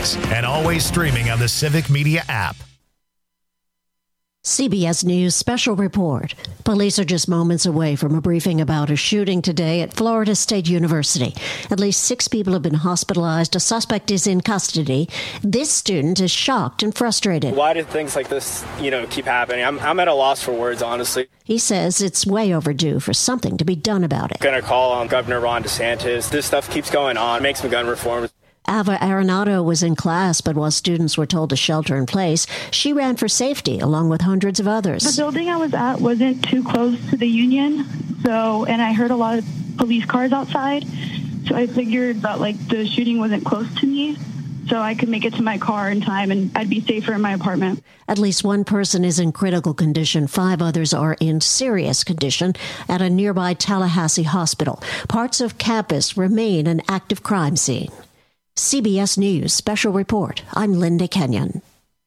weekdays and always streaming on the Civic Media app. CBS News special report. Police are just moments away from a briefing about a shooting today at Florida State University. At least 6 people have been hospitalized. A suspect is in custody. This student is shocked and frustrated. Why do things like this, keep happening? I'm at a loss for words, honestly. He says it's way overdue for something to be done about it. I'm going to call on Governor Ron DeSantis. This stuff keeps going on. Make some gun reform. Ava Arenado was in class, but while students were told to shelter in place, she ran for safety along with hundreds of others. The building I was at wasn't too close to the Union, and I heard a lot of police cars outside, so I figured that the shooting wasn't close to me, so I could make it to my car in time and I'd be safer in my apartment. At least one person is in critical condition. 5 others are in serious condition at a nearby Tallahassee hospital. Parts of campus remain an active crime scene. CBS News Special Report. I'm Linda Kenyon.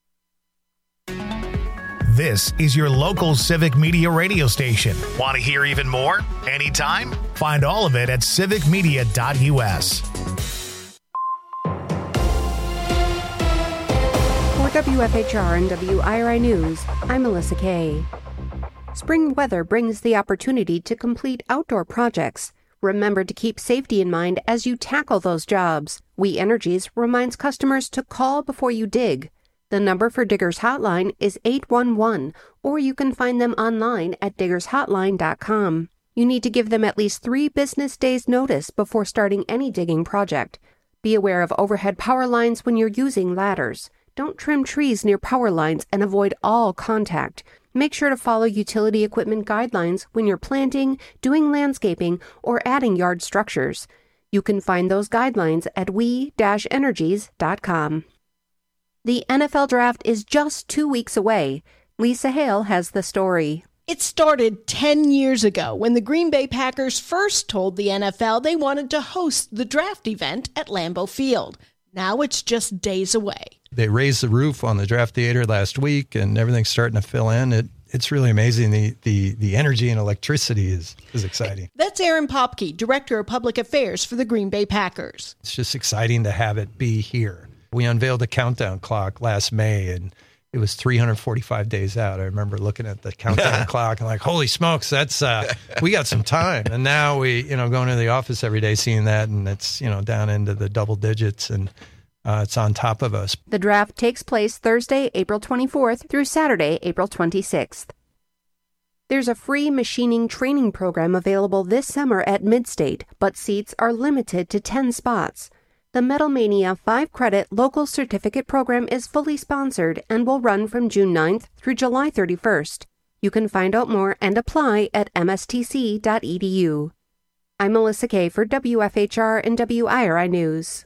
This is your local Civic Media radio station. Want to hear even more? Anytime? Find all of it at civicmedia.us. For WFHR and WIRI News, I'm Melissa Kay. Spring weather brings the opportunity to complete outdoor projects. Remember to keep safety in mind as you tackle those jobs. We Energies reminds customers to call before you dig. The number for Diggers Hotline is 811, or you can find them online at diggershotline.com. You need to give them at least 3 business days' notice before starting any digging project. Be aware of overhead power lines when you're using ladders. Don't trim trees near power lines and avoid all contact. Make sure to follow utility equipment guidelines when you're planting, doing landscaping, or adding yard structures. You can find those guidelines at we-energies.com. The NFL Draft is just 2 weeks away. Lisa Hale has the story. It started 10 years ago when the Green Bay Packers first told the NFL they wanted to host the draft event at Lambeau Field. Now it's just days away. They raised the roof on the draft theater last week, and everything's starting to fill in. It's really amazing. The energy and electricity is exciting. That's Aaron Popke, Director of Public Affairs for the Green Bay Packers. It's just exciting to have it be here. We unveiled a countdown clock last May, and it was 345 days out. I remember looking at the countdown clock and like, holy smokes, that's we got some time. And now we, going to the office every day, seeing that, and it's, down into the double digits, and it's on top of us. The draft takes place Thursday, April 24th through Saturday, April 26th. There's a free machining training program available this summer at Midstate, but seats are limited to 10 spots. The Metal Mania 5-credit local certificate program is fully sponsored and will run from June 9th through July 31st. You can find out more and apply at mstc.edu. I'm Melissa Kay for WFHR and WIRI News.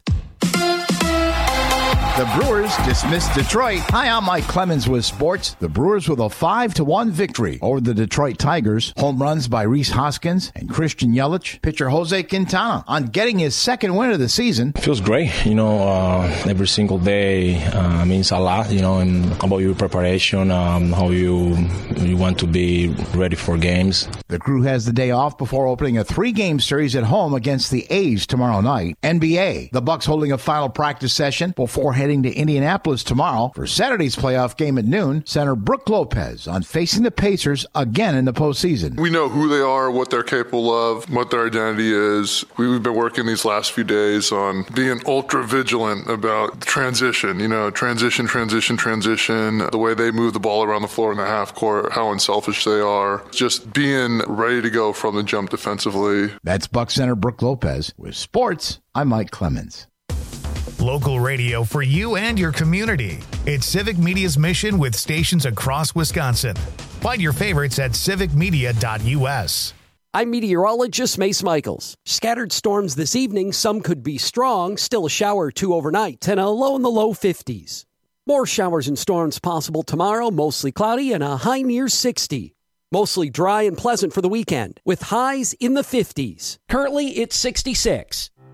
The Brewers dismissed Detroit. Hi, I'm Mike Clemens with sports. The Brewers with a 5-1 victory over the Detroit Tigers. Home runs by Rhys Hoskins and Christian Yelich. Pitcher Jose Quintana on getting his second win of the season. Feels great. Every single day means a lot, and about your preparation, how you want to be ready for games. The crew has the day off before opening a 3-game series at home against the A's tomorrow night. NBA, the Bucks holding a final practice session before heading to Indianapolis tomorrow for Saturday's playoff game at noon. Center Brook Lopez on facing the Pacers again in the postseason. We know who they are, what they're capable of, what their identity is. We've been working these last few days on being ultra vigilant about transition, transition, the way they move the ball around the floor in the half court, how unselfish they are, just being ready to go from the jump defensively. That's Bucks center Brook Lopez. With sports, I'm Mike Clemens. Local radio for you and your community. It's Civic Media's mission with stations across Wisconsin. Find your favorites at civicmedia.us. I'm meteorologist Mace Michaels. Scattered storms this evening. Some could be strong. Still a shower or 2 overnight and a low in the low 50s. More showers and storms possible tomorrow. Mostly cloudy and a high near 60. Mostly dry and pleasant for the weekend with highs in the 50s. Currently, it's 66.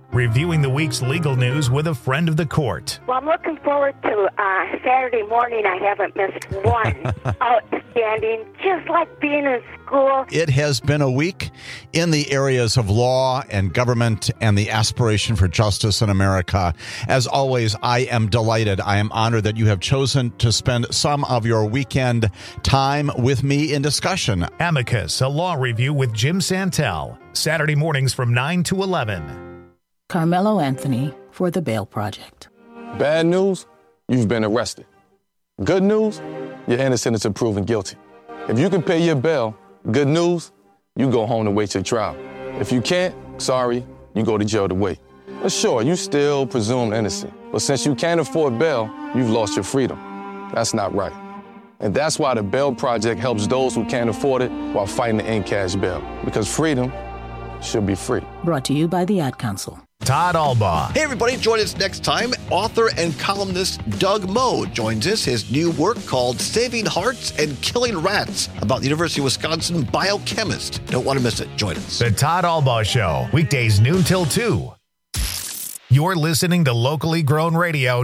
reviewing the week's legal news with a friend of the court. Well, I'm looking forward to Saturday morning. I haven't missed one. Outstanding, just like being in school. It has been a week in the areas of law and government and the aspiration for justice in America. As always, I am delighted. I am honored that you have chosen to spend some of your weekend time with me in discussion. Amicus, a law review with Jim Santel, Saturday mornings from 9 to 11. Carmelo Anthony for The Bail Project. Bad news, you've been arrested. Good news, you're innocent until proven guilty. If you can pay your bail, good news, you go home to wait your trial. If you can't, sorry, you go to jail to wait. But sure, you still presumed innocent. But since you can't afford bail, you've lost your freedom. That's not right. And that's why the Bail Project helps those who can't afford it while fighting to end cash bail. Because freedom should be free. Brought to you by the Ad Council. Todd Albaugh. Hey, everybody, join us next time. Author and columnist Doug Moe joins us. His new work called Saving Hearts and Killing Rats about the University of Wisconsin biochemist. Don't want to miss it. Join us. The Todd Albaugh Show, weekdays noon till 2. You're listening to locally grown radio,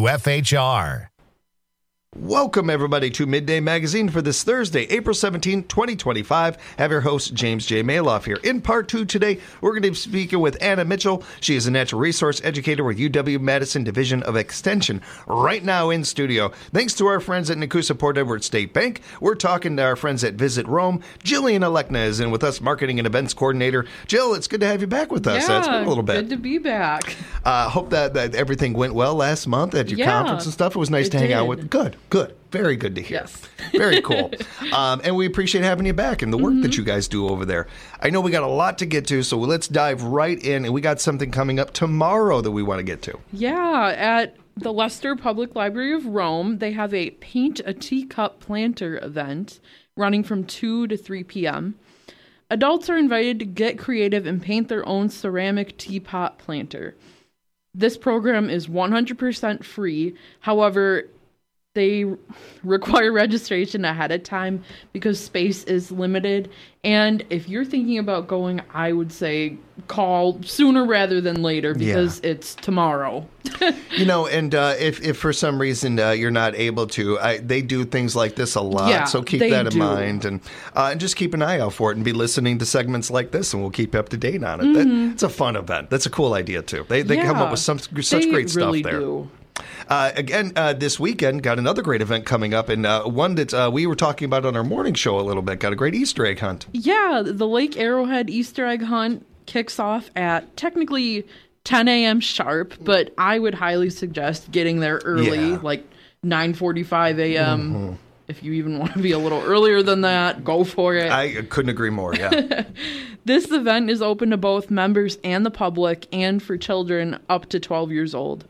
WFHR. Welcome, everybody, to Midday Magazine for this Thursday, April 17, 2025. Have your host, James J. Maloff, here. In part 2 today, we're going to be speaking with Anna Mitchell. She is a natural resource educator with UW-Madison Division of Extension, right now in studio. Thanks to our friends at Nakusa Port Edward State Bank. We're talking to our friends at Visit Rome. Jillian Alekna is in with us, Marketing and Events Coordinator. Jill, it's good to have you back with us. Yeah, It's been a little bit. Good to be back. Hope that everything went well last month at your conference and stuff. It was nice to hang out with. Good. Very good to hear. Yes. Very cool. And we appreciate having you back and the work that you guys do over there. I know we got a lot to get to, so let's dive right in. And we got something coming up tomorrow that we want to get to. Yeah, at the Leicester Public Library of Rome, they have a Paint a Teacup Planter event running from 2 to 3 p.m. Adults are invited to get creative and paint their own ceramic teapot planter. This program is 100% free. However, they require registration ahead of time because space is limited. And if you're thinking about going, I would say call sooner rather than later because it's tomorrow. And if for some reason you're not able to, they do things like this a lot. Yeah, so keep that in mind and just keep an eye out for it and be listening to segments like this, and we'll keep you up to date on it. It's a fun event. That's a cool idea, too. They come up with such great stuff there. Do. Again, this weekend, got another great event coming up, and one that we were talking about on our morning show a little bit. Got a great Easter egg hunt. Yeah, the Lake Arrowhead Easter egg hunt kicks off at technically 10 a.m. sharp, but I would highly suggest getting there early, like 9:45 a.m. Mm-hmm. If you even want to be a little earlier than that, go for it. I couldn't agree more, yeah. This event is open to both members and the public and for children up to 12 years old.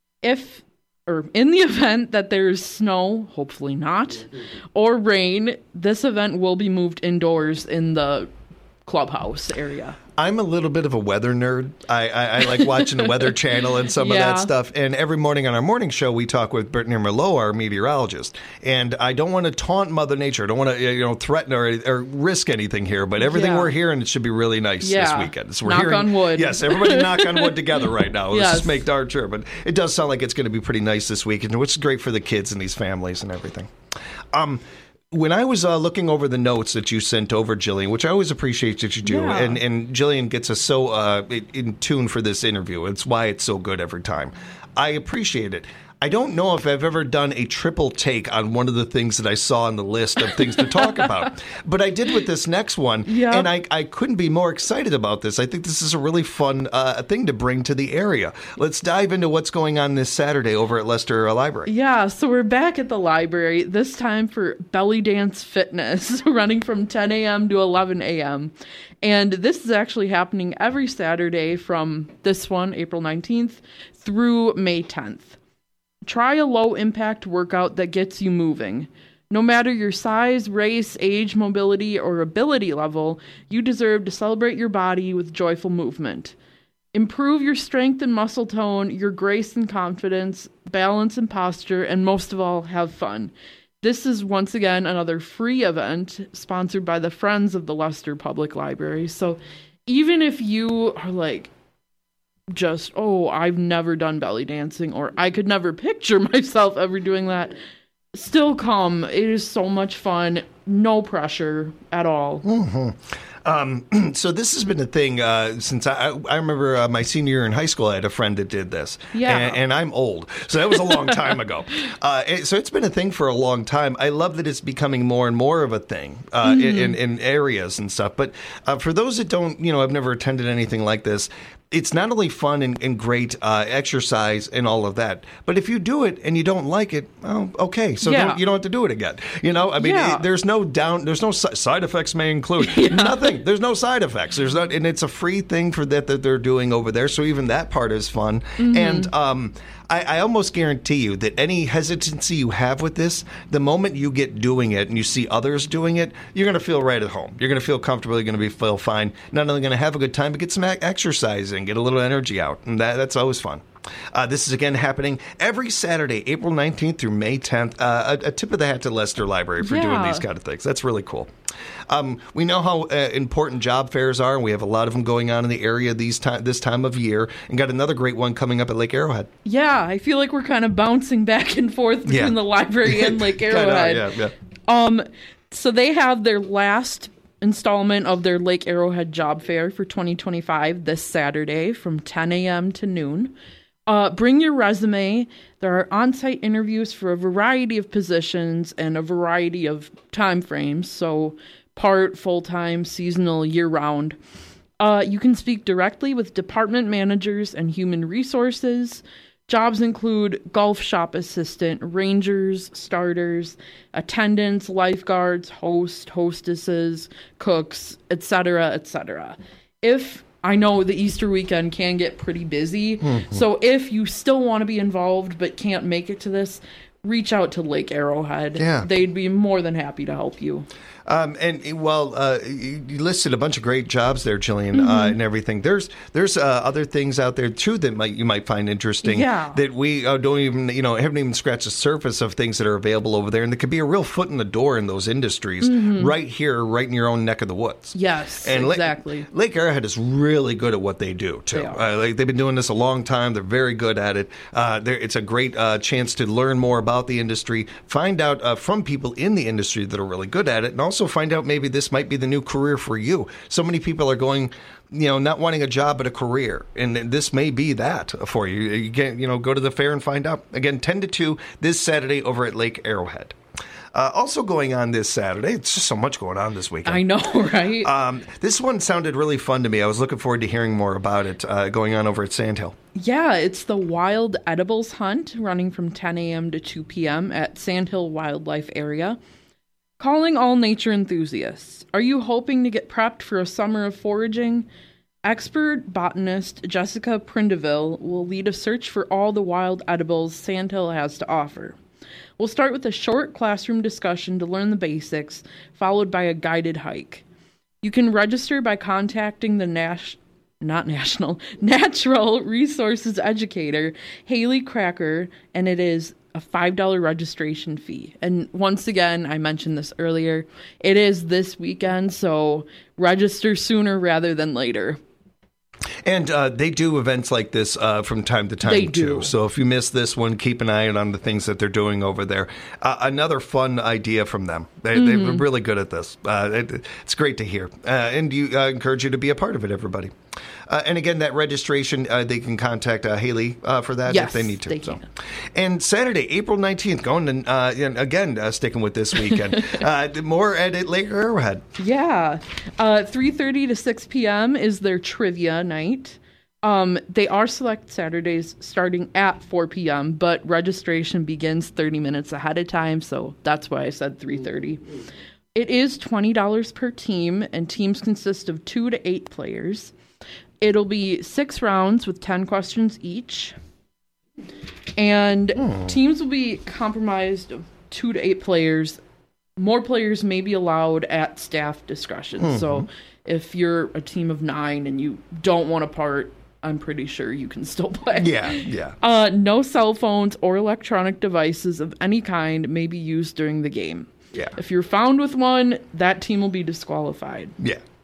In the event that there's snow, hopefully not, or rain, this event will be moved indoors in the clubhouse area. I'm a little bit of a weather nerd. I like watching the Weather Channel and some of that stuff. And every morning on our morning show, we talk with Brittany Merlot, our meteorologist. And I don't want to taunt Mother Nature. I don't want to threaten or risk anything here. But everything we're hearing, it should be really nice this weekend. So knock on wood. Yes, everybody knock on wood together right now. Let's just make darn sure. But it does sound like it's going to be pretty nice this weekend, which is great for the kids and these families and everything. When I was looking over the notes that you sent over, Jillian, which I always appreciate that you do, and Jillian gets us so in tune for this interview. It's why it's so good every time. I appreciate it. I don't know if I've ever done a triple take on one of the things that I saw on the list of things to talk about. But I did with this next one, and I couldn't be more excited about this. I think this is a really fun thing to bring to the area. Let's dive into what's going on this Saturday over at Leicester Library. Yeah, so we're back at the library, this time for Belly Dance Fitness, running from 10 a.m. to 11 a.m. And this is actually happening every Saturday from this one, April 19th, through May 10th. Try a low-impact workout that gets you moving. No matter your size, race, age, mobility, or ability level, you deserve to celebrate your body with joyful movement. Improve your strength and muscle tone, your grace and confidence, balance and posture, and most of all, have fun. This is, once again, another free event sponsored by the Friends of the Leicester Public Library. So even if you are like, just, I've never done belly dancing, or I could never picture myself ever doing that, still come. It is so much fun. No pressure at all. So this has been a thing since I remember my senior year in high school. I had a friend that did this. Yeah. And I'm old, so that was a long time ago. So it's been a thing for a long time. I love that it's becoming more and more of a thing in areas and stuff. But for those that don't, I've never attended anything like this. It's not only fun and great exercise and all of that, but if you do it and you don't like it, okay, so you don't have to do it again. There's no side effects may include nothing. There's no side effects. There's not, and it's a free thing for that they're doing over there. So even that part is fun. And I almost guarantee you that any hesitancy you have with this, the moment you get doing it and you see others doing it, you're going to feel right at home. You're going to feel comfortable. You're going to feel fine. Not only going to have a good time, but get some exercise and get a little energy out. And that's always fun. This is again happening every Saturday, April 19th through May 10th. A tip of the hat to Leicester Library for doing these kind of things. That's really cool. We know how important job fairs are, and we have a lot of them going on in the area this time of year, and got another great one coming up at Lake Arrowhead. Yeah, I feel like we're kind of bouncing back and forth between the library and Lake Arrowhead. So they have their last installment of their Lake Arrowhead Job Fair for 2025 this Saturday from 10 a.m. to noon. Bring your resume. There are on-site interviews for a variety of positions and a variety of time frames, so part, full-time, seasonal, year-round. You can speak directly with department managers and human resources. Jobs include golf shop assistant, rangers, starters, attendants, lifeguards, hostesses, cooks, etc., etc. I know the Easter weekend can get pretty busy, so if you still want to be involved but can't make it to this, reach out to Lake Arrowhead. Yeah. They'd be more than happy to help you. You listed a bunch of great jobs there, Jillian, and everything. There's other things out there too that you might find interesting. Yeah. That we don't even haven't even scratched the surface of things that are available over there, and there could be a real foot in the door in those industries right here, right in your own neck of the woods. Yes, and exactly. Lake Arrowhead is really good at what they do too. They've been doing this a long time. They're very good at it. It's a great chance to learn more about the industry, find out from people in the industry that are really good at it, and also find out maybe this might be the new career for you. So many people are going, not wanting a job but a career, and this may be that for you. You can, go to the fair and find out. Again, 10 to 2 this Saturday over at Lake Arrowhead. Also going on this Saturday, it's just so much going on this weekend. I know, right? This one sounded really fun to me. I was looking forward to hearing more about it going on over at Sandhill. Yeah, it's the Wild Edibles Hunt running from 10 a.m. to 2 p.m. at Sandhill Wildlife Area. Calling all nature enthusiasts. Are you hoping to get prepped for a summer of foraging? Expert botanist Jessica Prindeville will lead a search for all the wild edibles Sandhill has to offer. We'll start with a short classroom discussion to learn the basics, followed by a guided hike. You can register by contacting the Natural Resources Educator, Haley Cracker, and it is a $5 registration fee. And once again, I mentioned this earlier, it is this weekend, so register sooner rather than later. And they do events like this from time to time, too. So if you miss this one, keep an eye out on the things that they're doing over there. Another fun idea from them. They're really good at this. It's great to hear. And I encourage you to be a part of it, everybody. And again, that registration, they can contact Haley for that if they need to. They can. And Saturday, April 19th, going to, again, sticking with this weekend, more at Lake Arrowhead. Yeah. 3:30 to 6 p.m. is their trivia night. They are select Saturdays starting at 4 p.m., but registration begins 30 minutes ahead of time, so that's why I said 3:30. It is $20 per team, and teams consist of 2 to 8 players. It'll be 6 rounds with 10 questions each. And teams will be comprised of 2 to 8 players. More players may be allowed at staff discretion. So if you're a team of 9 and you don't want to part, I'm pretty sure you can still play. Yeah. No cell phones or electronic devices of any kind may be used during the game. Yeah. If you're found with one, that team will be disqualified. Yeah.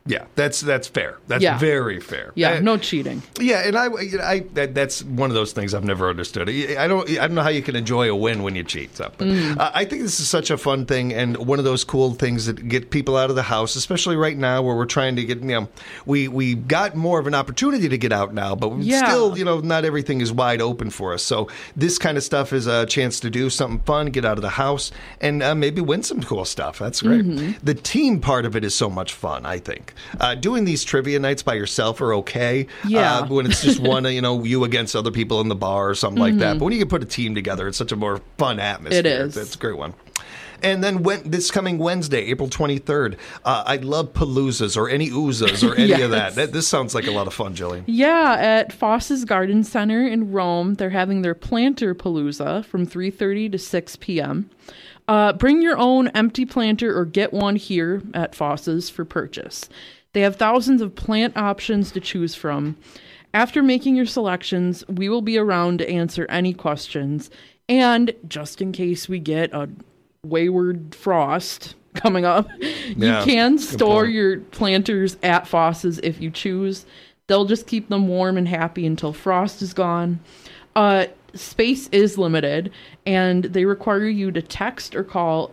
Yeah, that's fair. That's very fair. Yeah, no cheating. Yeah, and that's one of those things I've never understood. I don't know how you can enjoy a win when you cheat. So, but I think this is such a fun thing and one of those cool things that get people out of the house, especially right now where we're trying to get. We got more of an opportunity to get out now, but still, not everything is wide open for us. So this kind of stuff is a chance to do something fun, get out of the house, and maybe win some cool stuff. That's great. Mm-hmm. The team part of it is so much fun, I think. Doing these trivia nights by yourself are okay. Yeah. When it's just one, you against other people in the bar or something like that. But when you can put a team together, it's such a more fun atmosphere. It is. It's a great one. And then this coming Wednesday, April 23rd, I love Paloozas or any Oozas or any of that. This sounds like a lot of fun, Jillian. Yeah, at Foss's Garden Center in Rome, they're having their Planter Palooza from 3:30 to 6 p.m. Bring your own empty planter or get one here at Foss's for purchase. They have thousands of plant options to choose from. After making your selections, we will be around to answer any questions. And just in case we get a wayward frost coming up, you can store your planters at Foss's if you choose. They'll just keep them warm and happy until frost is gone. Space is limited, and they require you to text or call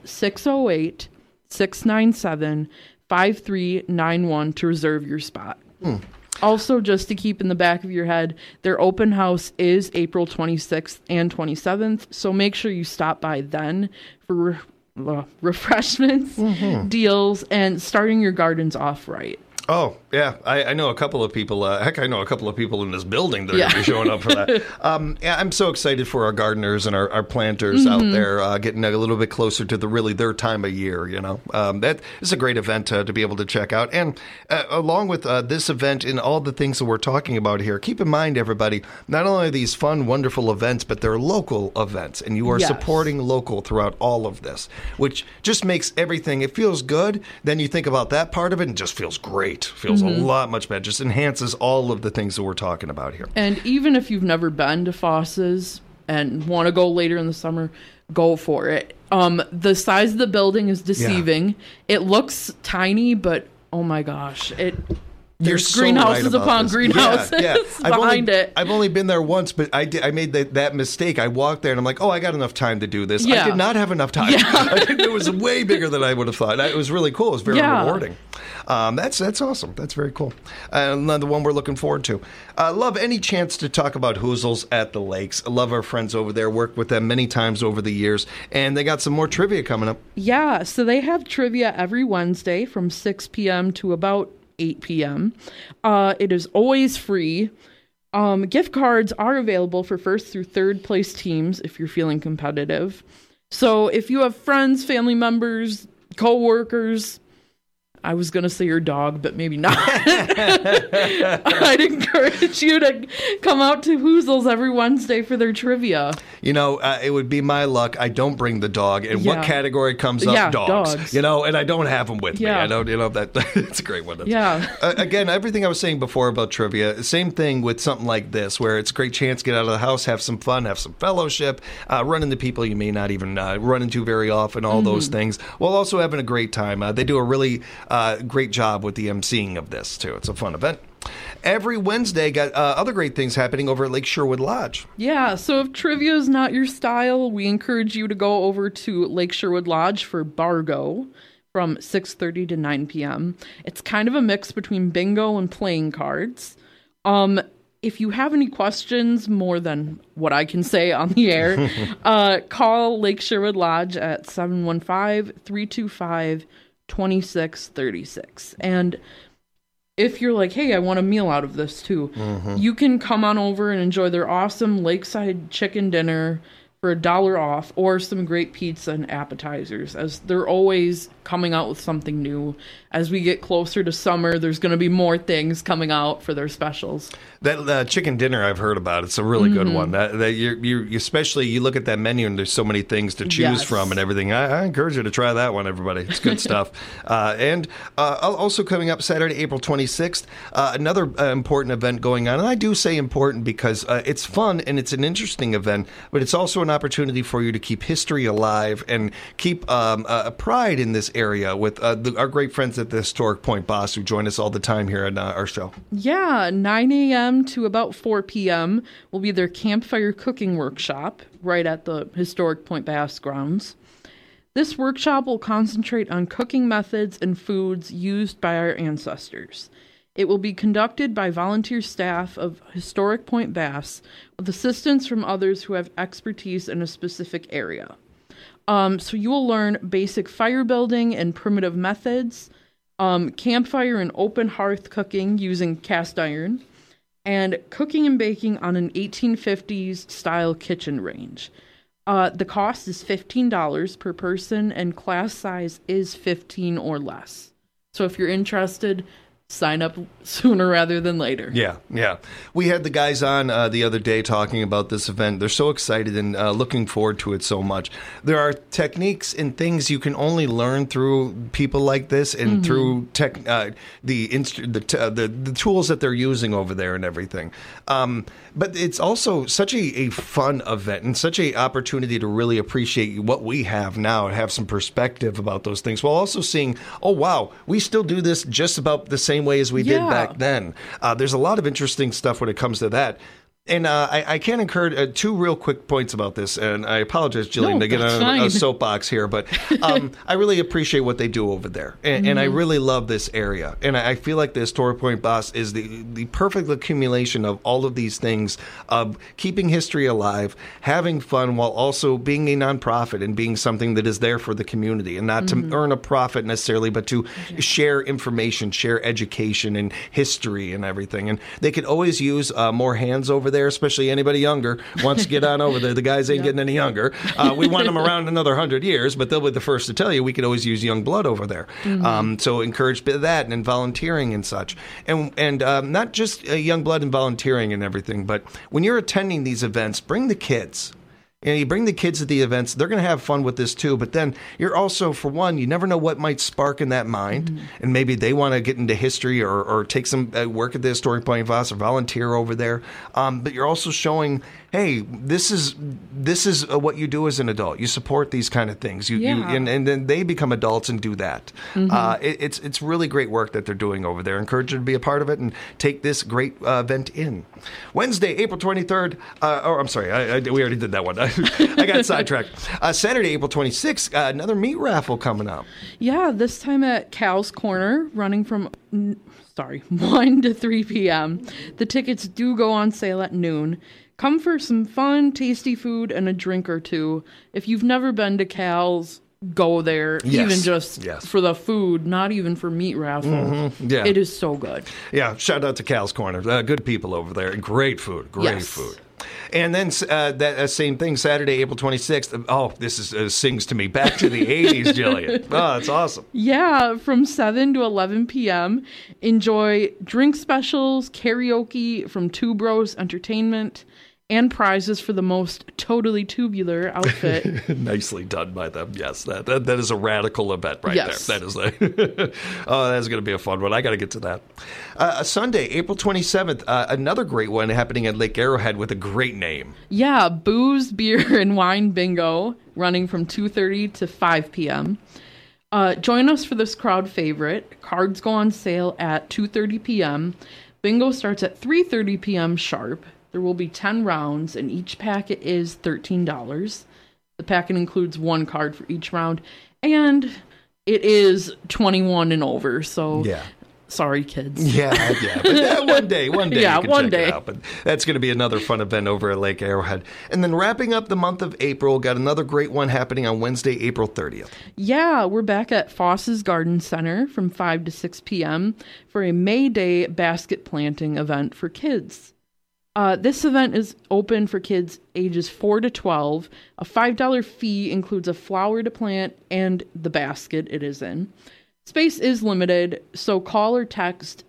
608-697-5391 to reserve your spot. Also, just to keep in the back of your head, their open house is April 26th and 27th, so make sure you stop by then for refreshments, deals, and starting your gardens off right. Oh, yeah. I know a couple of people. I know a couple of people in this building that are going to be showing up for that. I'm so excited for our gardeners and our planters out there getting a little bit closer to their time of year, That is a great event to be able to check out. And along with this event and all the things that we're talking about here, keep in mind, everybody, not only are these fun, wonderful events, but they're local events. And you are supporting local throughout all of this, which just makes everything, it feels good. Then you think about that part of it and it just feels great. Feels a lot much better. Just enhances all of the things that we're talking about here. And even if you've never been to Foss's and want to go later in the summer, go for it. The size of the building is deceiving. Yeah. It looks tiny, but oh my gosh, there's greenhouses upon greenhouses behind it. I've only been there once, but I made that mistake. I walked there and I'm like, I got enough time to do this. Yeah. I did not have enough time. Yeah. It was way bigger than I would have thought. It was really cool. It was very rewarding. That's awesome. That's very cool. Another one we're looking forward to. Love any chance to talk about Hoozles at the Lakes. I love our friends over there. Worked with them many times over the years. And they got some more trivia coming up. Yeah, so they have trivia every Wednesday from 6 p.m. to about 8 p.m. It is always free. Gift cards are available for first through third place teams if you're feeling competitive. So if you have friends, family members, co-workers, I was going to say your dog, but maybe not. I'd encourage you to come out to Hoozles every Wednesday for their trivia. It would be my luck. I don't bring the dog. And what category comes up? Dogs. And I don't have them with me. I don't, it's a great one. Again, everything I was saying before about trivia, same thing with something like this, where it's a great chance to get out of the house, have some fun, have some fellowship, run into people you may not even run into very often, all those things, while also having a great time. They do a really great job with the emceeing of this, too. It's a fun event. Every Wednesday, got other great things happening over at Lake Sherwood Lodge. Yeah, so if trivia is not your style, we encourage you to go over to Lake Sherwood Lodge for Bargo from 6:30 to 9 p.m. It's kind of a mix between bingo and playing cards. If you have any questions more than what I can say on the air, call Lake Sherwood Lodge at 715-325-2636. And if you're like, hey, I want a meal out of this too, you can come on over and enjoy their awesome lakeside chicken dinner for $1 off, or some great pizza and appetizers, as they're always coming out with something new. As we get closer to summer, there's going to be more things coming out for their specials. That chicken dinner I've heard about, it's a really good one. That you especially, you look at that menu and there's so many things to choose from and everything. I encourage you to try that one, everybody. It's good stuff. And also coming up Saturday, April 26th, another important event going on. And I do say important because it's fun and it's an interesting event, but it's also an fun opportunity for you to keep history alive and keep pride in this area with our great friends at the Historic Point Boss who join us all the time here on our show. Yeah, 9 a.m. to about 4 p.m. will be their campfire cooking workshop right at the Historic Point Bass grounds. This workshop will concentrate on cooking methods and foods used by our ancestors. It will be conducted by volunteer staff of Historic Point Bass with assistance from others who have expertise in a specific area. So you will learn basic fire building and primitive methods, campfire and open hearth cooking using cast iron, and cooking and baking on an 1850s style kitchen range. The cost is $15 per person, and class size is 15 or less. So if you're interested, sign up sooner rather than later. Yeah. We had the guys on the other day talking about this event. They're so excited and looking forward to it so much. There are techniques and things you can only learn through people like this and through the tools that they're using over there and everything. But it's also such a fun event and such an opportunity to really appreciate what we have now and have some perspective about those things, while also seeing, oh, wow, we still do this just about the same way as we did back then. There's a lot of interesting stuff when it comes to that. And I can encourage two real quick points about this, and I apologize, Jillian, to get on a soapbox here, but I really appreciate what they do over there, and I really love this area. And I feel like the Historic Point Boss is the perfect accumulation of all of these things, of keeping history alive, having fun, while also being a nonprofit and being something that is there for the community, and not to earn a profit necessarily, but to share information, share education and history and everything. And they could always use more hands over there, especially anybody younger wants to get on over there. The guys ain't getting any younger. We want them around another 100 years, but they'll be the first to tell you we could always use young blood over there. So encourage that and volunteering and such. And not just young blood and volunteering and everything, but when you're attending these events, bring the kids. You bring the kids to the events, they're going to have fun with this too. But then you're also, for one, you never know what might spark in that mind. And maybe they want to get into history or take some work at the Historic Point Boss or volunteer over there. But you're also showing, hey, this is what you do as an adult. You support these kind of things. And then they become adults and do that. It's really great work that they're doing over there. Encourage you to be a part of it and take this great event in. Wednesday, April 23rd. I'm sorry, we already did that one. I got sidetracked. Saturday, April 26th, another meat raffle coming up. Yeah, this time at Cal's Corner, running from 1 to 3 p.m. The tickets do go on sale at noon. Come for some fun, tasty food and a drink or two. If you've never been to Cal's, go there, even just for the food, not even for meat raffle. It is so good. Yeah, shout out to Cal's Corner. Good people over there. Great food. Great food. And then that same thing, Saturday, April 26th. Oh, this sings to me back to the 80s, Jillian. Oh, that's awesome. Yeah, from 7 to 11 p.m. Enjoy drink specials, karaoke from Two Bros Entertainment, and prizes for the most totally tubular outfit. Nicely done by them. Yes, that is a radical event right there. That is that's going to be a fun one. I got to get to that. Sunday, April 27th, another great one happening at Lake Arrowhead with a great name. Yeah, Booze, Beer, and Wine Bingo, running from 2:30 to 5 p.m. Join us for this crowd favorite. Cards go on sale at 2:30 p.m. Bingo starts at 3:30 p.m. sharp. There will be 10 rounds, and each packet is $13. The packet includes one card for each round, and it is 21 and over, so sorry, kids. Yeah. But one day you can check it out. But that's going to be another fun event over at Lake Arrowhead. And then wrapping up the month of April, got another great one happening on Wednesday, April 30th. Yeah, we're back at Foss's Garden Center from 5 to 6 p.m. for a May Day basket planting event for kids. This event is open for kids ages 4 to 12. A $5 fee includes a flower to plant and the basket it is in. Space is limited, so call or text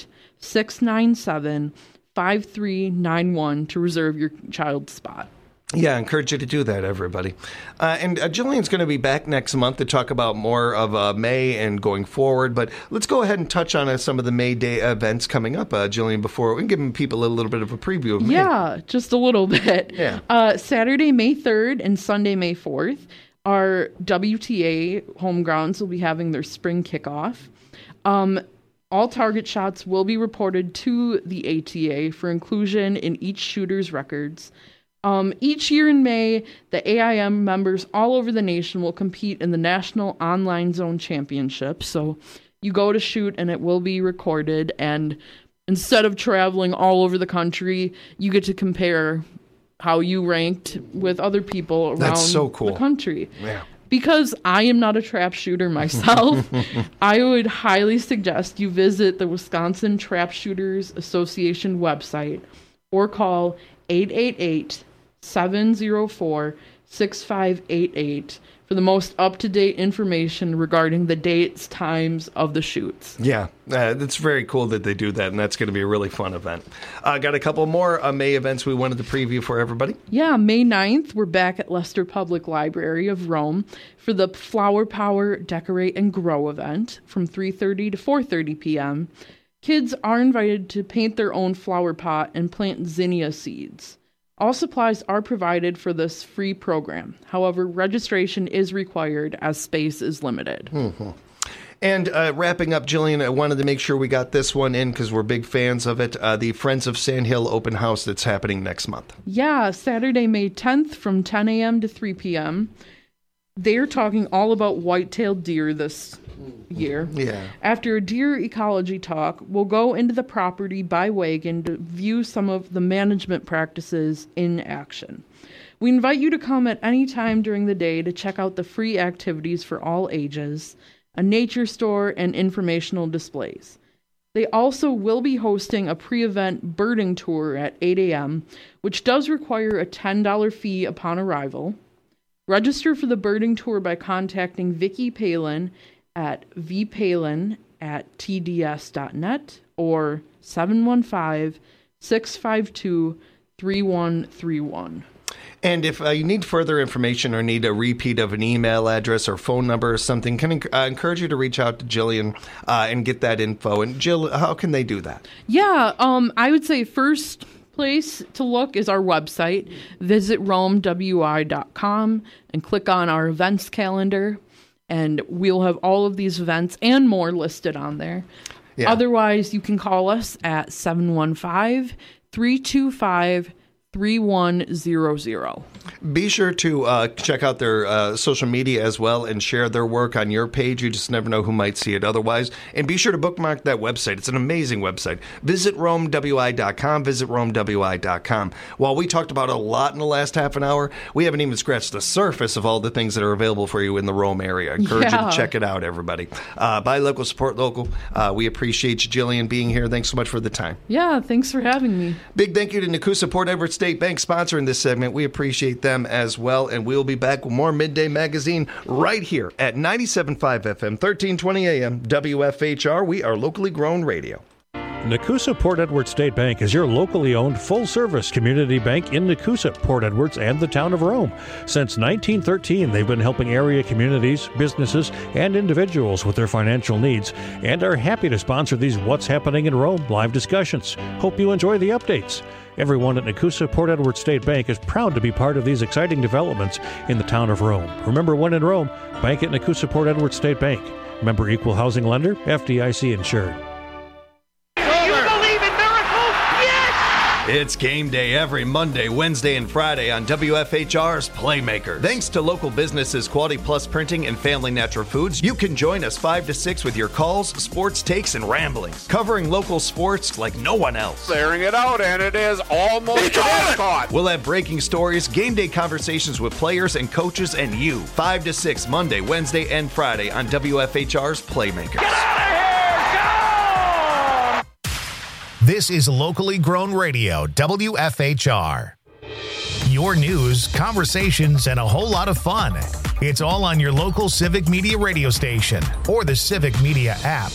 608-697-5391 to reserve your child's spot. Yeah, I encourage you to do that, everybody. And Jillian's going to be back next month to talk about more of May and going forward. But let's go ahead and touch on some of the May Day events coming up, Jillian, before we can give people a little bit of a preview of May. Yeah, just a little bit. Yeah. Saturday, May 3rd and Sunday, May 4th, our WTA home grounds will be having their spring kickoff. All target shots will be reported to the ATA for inclusion in each shooter's records. Each year in May, the AIM members all over the nation will compete in the National Online Zone Championship. So you go to shoot and it will be recorded. And instead of traveling all over the country, you get to compare how you ranked with other people around the country. Yeah. Because I am not a trap shooter myself, I would highly suggest you visit the Wisconsin Trap Shooters Association website or call 888-704-6588 for the most up-to-date information regarding the dates, times of the shoots. Yeah, it's very cool that they do that, and that's going to be a really fun event. Got a couple more May events we wanted to preview for everybody. Yeah, May 9th, we're back at Leicester Public Library of Rome for the Flower Power, Decorate, and Grow event from 3:30 to 4:30 p.m. Kids are invited to paint their own flower pot and plant zinnia seeds. All supplies are provided for this free program. However, registration is required as space is limited. Mm-hmm. And wrapping up, Jillian, I wanted to make sure we got this one in because we're big fans of it. The Friends of Sandhill open house that's happening next month. Yeah, Saturday, May 10th from 10 a.m. to 3 p.m. They're talking all about white-tailed deer this year. Yeah. After a deer ecology talk, we'll go into the property by wagon to view some of the management practices in action. We invite you to come at any time during the day to check out the free activities for all ages, a nature store, and informational displays. They also will be hosting a pre-event birding tour at 8 a.m., which does require a $10 fee upon arrival. Register for the birding tour by contacting Vicki Palin at vpalin@tds.net or 715-652-3131. And if you need further information or need a repeat of an email address or phone number or something, can encourage you to reach out to Jillian and get that info. And Jill, how can they do that? Yeah, I would say first place to look is our website. Visit romewi.com and click on our events calendar, and we'll have all of these events and more listed on there. Yeah. Otherwise, you can call us at 715-325-3100. Be sure to check out their social media as well and share their work on your page. You just never know who might see it otherwise. And be sure to bookmark that website. It's an amazing website. Visit romewi.com. Visit romewi.com. While we talked about a lot in the last half an hour, we haven't even scratched the surface of all the things that are available for you in the Rome area. I encourage you to check it out, everybody. Buy local, support local. We appreciate you, Jillian, being here. Thanks so much for the time. Yeah, thanks for having me. Big thank you to Nakusa Port Edward State Bank sponsoring this segment. We appreciate them as well, and we'll be back with more Midday Magazine right here at 97.5 FM, 1320 AM, WFHR. We are locally grown radio. Nakusa Port Edward State Bank is your locally owned, full-service community bank in Nakusa, Port Edwards, and the town of Rome. Since 1913, they've been helping area communities, businesses, and individuals with their financial needs, and are happy to sponsor these What's Happening in Rome live discussions. Hope you enjoy the updates. Everyone at Nakusa Port Edward State Bank is proud to be part of these exciting developments in the town of Rome. Remember, when in Rome, bank at Nakusa Port Edward State Bank. Member Equal Housing Lender, FDIC insured. It's game day every Monday, Wednesday, and Friday on WFHR's Playmakers. Thanks to local businesses Quality Plus Printing and Family Natural Foods, you can join us 5 to 6 with your calls, sports takes, and ramblings, covering local sports like no one else. Clearing it out, and it is almost caught. We'll have breaking stories, game day conversations with players and coaches, and you. 5 to 6 Monday, Wednesday, and Friday on WFHR's Playmakers. Get out of here! This is locally grown radio, WFHR. Your news, conversations, and a whole lot of fun. It's all on your local Civic Media radio station or the Civic Media app.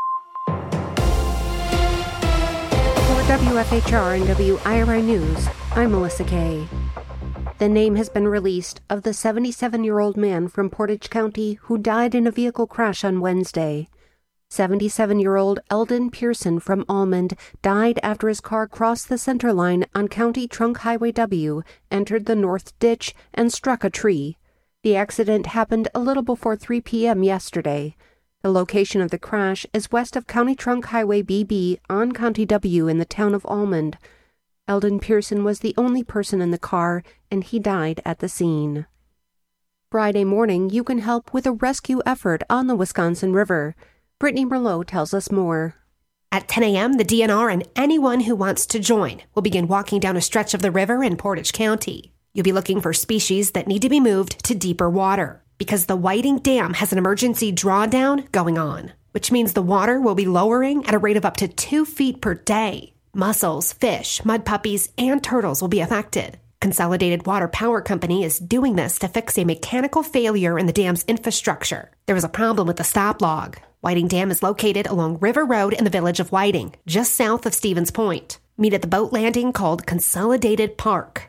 For WFHR and WIRI News, I'm Melissa Kay. The name has been released of the 77-year-old man from Portage County who died in a vehicle crash on Wednesday. 77-year-old Eldon Pearson from Almond died after his car crossed the center line on County Trunk Highway W, entered the north ditch, and struck a tree. The accident happened a little before 3 p.m. yesterday. The location of the crash is west of County Trunk Highway BB on County W in the town of Almond. Eldon Pearson was the only person in the car, and he died at the scene. Friday morning, you can help with a rescue effort on the Wisconsin River. Brittany Merlot tells us more. At 10 a.m., the DNR and anyone who wants to join will begin walking down a stretch of the river in Portage County. You'll be looking for species that need to be moved to deeper water because the Whiting Dam has an emergency drawdown going on, which means the water will be lowering at a rate of up to 2 feet per day. Mussels, fish, mud puppies, and turtles will be affected. Consolidated Water Power Company is doing this to fix a mechanical failure in the dam's infrastructure. There was a problem with the stop log. Whiting Dam is located along River Road in the village of Whiting, just south of Stevens Point. Meet at the boat landing called Consolidated Park.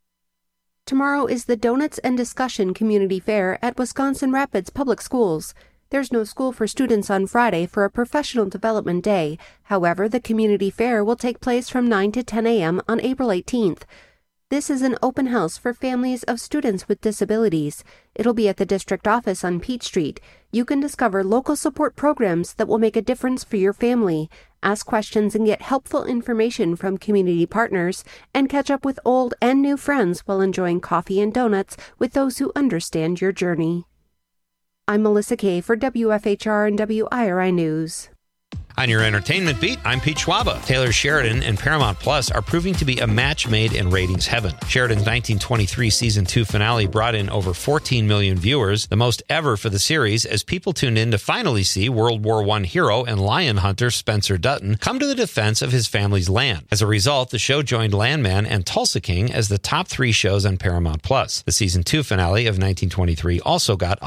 Tomorrow is the Donuts and Discussion Community Fair at Wisconsin Rapids Public Schools. There's no school for students on Friday for a professional development day. However, the community fair will take place from 9 to 10 a.m. on April 18th. This is an open house for families of students with disabilities. It'll be at the district office on Peach Street. You can discover local support programs that will make a difference for your family, ask questions and get helpful information from community partners, and catch up with old and new friends while enjoying coffee and donuts with those who understand your journey. I'm Melissa Kay for WFHR and WIRI News. On your entertainment beat, I'm Pete Schwaba. Taylor Sheridan and Paramount Plus are proving to be a match made in ratings heaven. Sheridan's 1923 Season 2 finale brought in over 14 million viewers, the most ever for the series, as people tuned in to finally see World War I hero and lion hunter Spencer Dutton come to the defense of his family's land. As a result, the show joined Landman and Tulsa King as the top 3 shows on Paramount Plus. The Season 2 finale of 1923 also got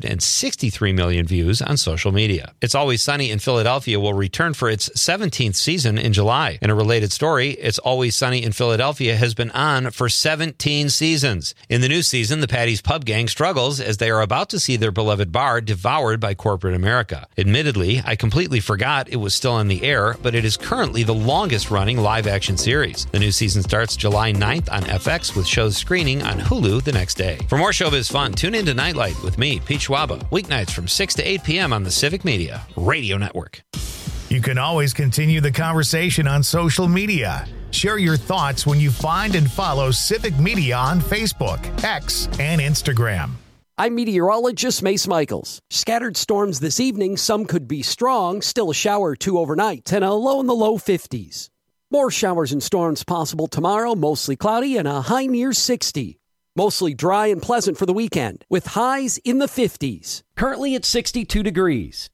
163 million views on social media. It's Always Sunny in Philadelphia will return for its 17th season in July. In a related story, It's Always Sunny in Philadelphia has been on for 17 seasons. In the new season, the Patty's Pub Gang struggles as they are about to see their beloved bar devoured by corporate America. Admittedly, I completely forgot it was still on the air, but it is currently the longest-running live-action series. The new season starts July 9th on FX, with shows screening on Hulu the next day. For more showbiz fun, tune in to Nightlight with me, Pete Schwaba, weeknights from 6 to 8 p.m. on the Civic Media Radio Network. You can always continue the conversation on social media. Share your thoughts when you find and follow Civic Media on Facebook, X, and Instagram. I'm meteorologist Mace Michaels. Scattered storms this evening. Some could be strong. Still a shower or 2 overnight. And a low in the low 50s. More showers and storms possible tomorrow. Mostly cloudy and a high near 60. Mostly dry and pleasant for the weekend, with highs in the 50s. Currently at 62 degrees.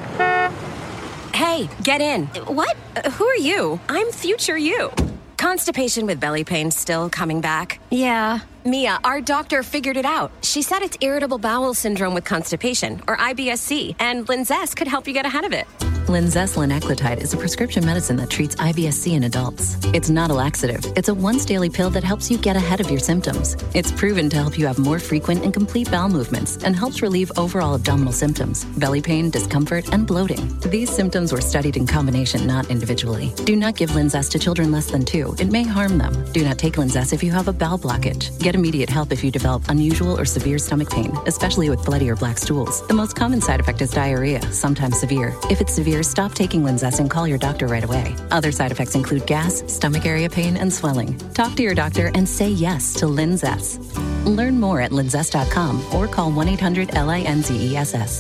Hey, get in. What? Who are you? I'm future you. Constipation with belly pain still coming back? Yeah. Mia, our doctor figured it out. She said it's irritable bowel syndrome with constipation, or IBS-C, and Linzess could help you get ahead of it. Linzess linaclotide is a prescription medicine that treats IBS-C in adults. It's not a laxative. It's a once-daily pill that helps you get ahead of your symptoms. It's proven to help you have more frequent and complete bowel movements and helps relieve overall abdominal symptoms, belly pain, discomfort, and bloating. These symptoms were studied in combination, not individually. Do not give Linzess to children less than 2. It may harm them. Do not take Linzess if you have a bowel blockage. Get immediate help if you develop unusual or severe stomach pain, especially with bloody or black stools. The most common side effect is diarrhea, sometimes severe. If it's severe, stop taking Linzess and call your doctor right away. Other side effects include gas, stomach area pain, and swelling. Talk to your doctor and say yes to Linzess. Learn more at linzess.com or call 1-800-LINZESS.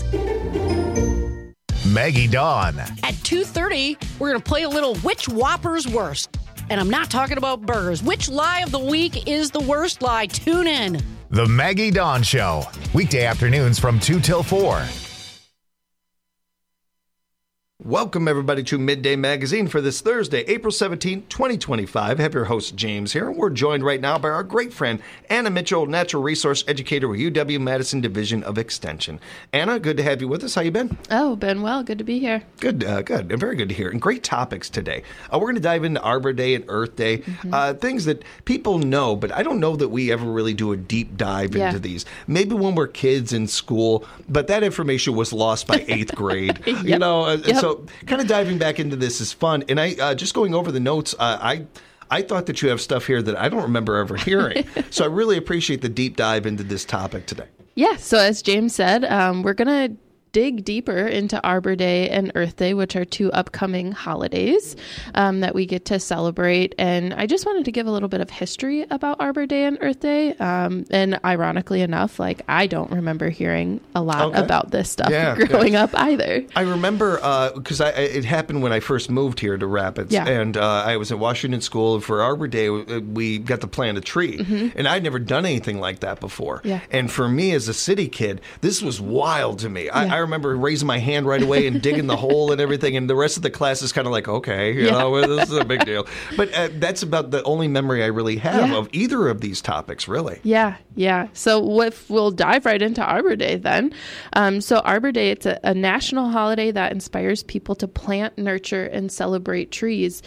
Maggie Dawn. At 2:30, we're going to play a little Which Whopper's Worst? And I'm not talking about burgers. Which lie of the week is the worst lie? Tune in. The Maggie Dawn Show. Weekday afternoons from 2 till 4. Welcome, everybody, to Midday Magazine for this Thursday, April 17, 2025. I have your host, James, here, and we're joined right now by our great friend, Anna Mitchell, Natural Resource Educator with UW-Madison Division of Extension. Anna, good to have you with us. How you been? Oh, been well. Good to be here. Good. And very good to hear. And great topics today. We're going to dive into Arbor Day and Earth Day, things that people know, but I don't know that we ever really do a deep dive into these. Maybe when we're kids in school, but that information was lost by 8th grade. You know, so kind of diving back into this is fun. And I just going over the notes, I thought that you have stuff here that I don't remember ever hearing. So I really appreciate the deep dive into this topic today. Yeah. So as James said, we're going to dig deeper into Arbor Day and Earth Day, which are two upcoming holidays that we get to celebrate. And I just wanted to give a little bit of history about Arbor Day and Earth Day. And ironically enough, like I don't remember hearing a lot about this stuff growing up either. I remember because it happened when I first moved here to Rapids, and I was at Washington School. For Arbor Day, we got to plant a tree, and I'd never done anything like that before. And for me as a city kid, this was wild to me. I remember raising my hand right away and digging the hole and everything, and the rest of the class is kind of like, okay, you know, this is a big deal. But that's about the only memory I really have of either of these topics, really. Yeah. So we'll dive right into Arbor Day then. So Arbor Day, it's a national holiday that inspires people to plant, nurture, and celebrate trees.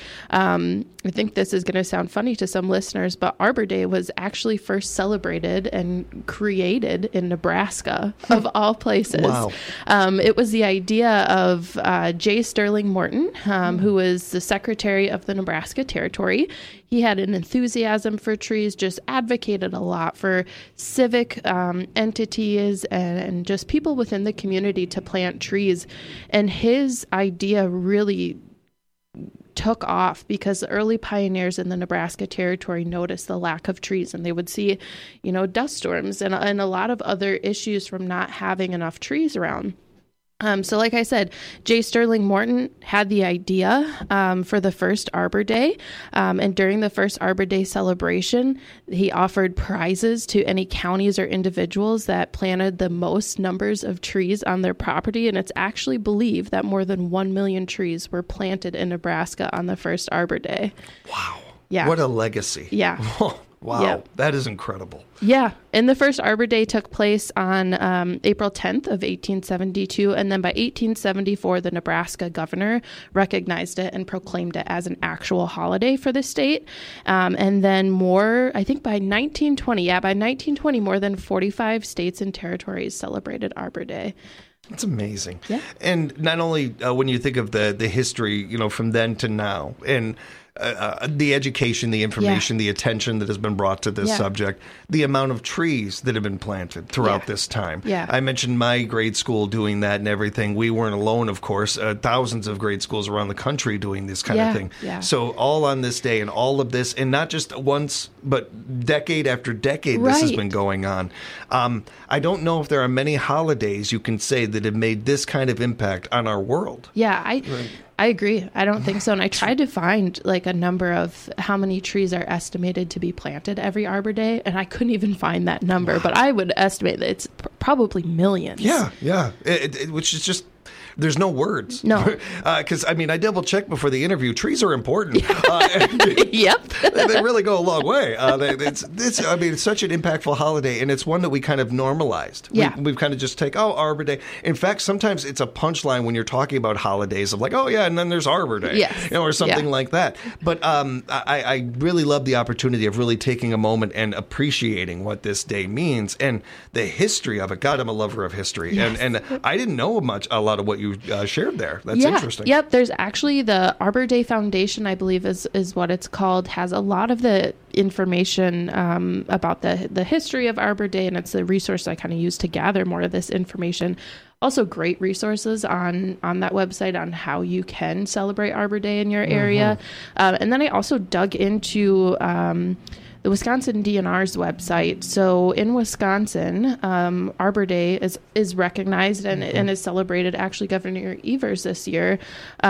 I think this is going to sound funny to some listeners, but Arbor Day was actually first celebrated and created in Nebraska, of all places. Wow. It was the idea of J. Sterling Morton, who was the secretary of the Nebraska Territory. He had an enthusiasm for trees, just advocated a lot for civic entities and just people within the community to plant trees. And his idea really took off because the early pioneers in the Nebraska Territory noticed the lack of trees, and they would see, you know, dust storms and a lot of other issues from not having enough trees around. So like I said, J. Sterling Morton had the idea for the first Arbor Day. And during the first Arbor Day celebration, he offered prizes to any counties or individuals that planted the most numbers of trees on their property. And it's actually believed that more than 1 million trees were planted in Nebraska on the first Arbor Day. Wow. Yeah. What a legacy. Yeah. Wow. Yep. That is incredible. Yeah. And the first Arbor Day took place on April 10th of 1872. And then by 1874, the Nebraska governor recognized it and proclaimed it as an actual holiday for the state. And then I think by 1920, more than 45 states and territories celebrated Arbor Day. That's amazing. Yeah. And not only when you think of the history, you know, from then to now, and the education, the information, the attention that has been brought to this subject, the amount of trees that have been planted throughout this time. I mentioned my grade school doing that and everything. We weren't alone, of course. Thousands of grade schools around the country doing this kind of thing. So all on this day and all of this, and not just once, but decade after decade, this has been going on. I don't know if there are many holidays you can say that have made this kind of impact on our world. Yeah, I agree. I don't think so. And I tried to find like a number of how many trees are estimated to be planted every Arbor Day, and I couldn't even find that number. But I would estimate that it's probably millions. Yeah. Which is just... There's no words. No. Because, I mean, I double-checked before the interview. Trees are important. Yep. They really go a long way. It's such an impactful holiday, and it's one that we kind of normalized. Yeah. We've kind of just Arbor Day. In fact, sometimes it's a punchline when you're talking about holidays of like, oh, yeah, and then there's Arbor Day. Yes. You know, or something like that. But I really love the opportunity of really taking a moment and appreciating what this day means and the history of it. God, I'm a lover of history. Yes. And I didn't know a lot of what you shared there. That's interesting. Yep. There's actually the Arbor Day Foundation, I believe is what it's called, has a lot of the information about the history of Arbor Day, and it's a resource I kind of use to gather more of this information. Also great resources on that website on how you can celebrate Arbor Day in your area. And then I also dug into the Wisconsin DNR's website. So in Wisconsin, Arbor Day is recognized and is celebrated. Actually, Governor Evers this year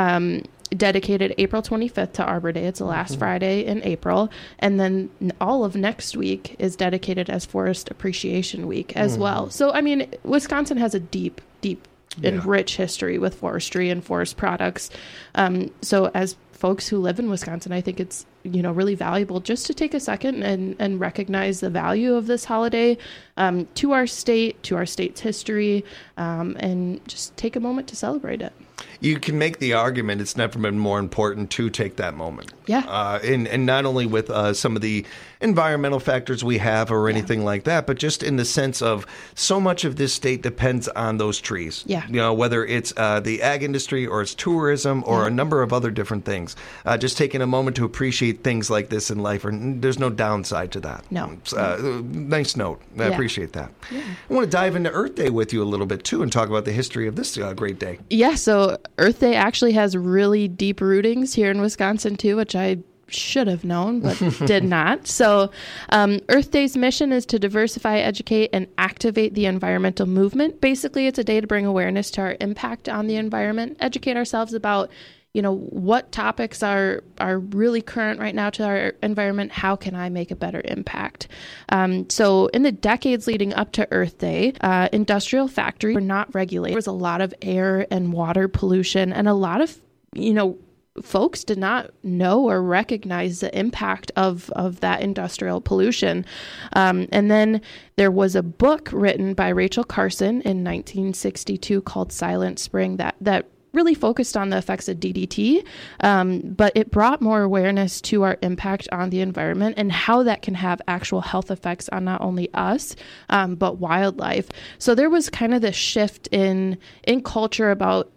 dedicated April 25th to Arbor Day. It's the last Friday in April. And then all of next week is dedicated as Forest Appreciation Week as well. So, I mean, Wisconsin has a deep and rich history with forestry and forest products. So as folks who live in Wisconsin, I think it's, really valuable just to take a second and recognize the value of this holiday to our state, to our state's history, and just take a moment to celebrate it. You can make the argument it's never been more important to take that moment. Yeah. And not only with some of the environmental factors we have or anything like that, but just in the sense of so much of this state depends on those trees. Yeah. Whether it's the ag industry or it's tourism or a number of other different things. Just taking a moment to appreciate things like this in life, there's no downside to that. No. Nice note. I appreciate that. Yeah. I want to dive into Earth Day with you a little bit, too, and talk about the history of this great day. Yeah, so Earth Day actually has really deep rootings here in Wisconsin, too, which I should have known, but did not. So Earth Day's mission is to diversify, educate, and activate the environmental movement. Basically, it's a day to bring awareness to our impact on the environment, educate ourselves about what topics are really current right now to our environment. How can I make a better impact? So in the decades leading up to Earth Day, industrial factories were not regulated. There was a lot of air and water pollution, and a lot of, folks did not know or recognize the impact of that industrial pollution. And then there was a book written by Rachel Carson in 1962 called Silent Spring that really focused on the effects of DDT, but it brought more awareness to our impact on the environment and how that can have actual health effects on not only us, but wildlife. So there was kind of this shift in culture about,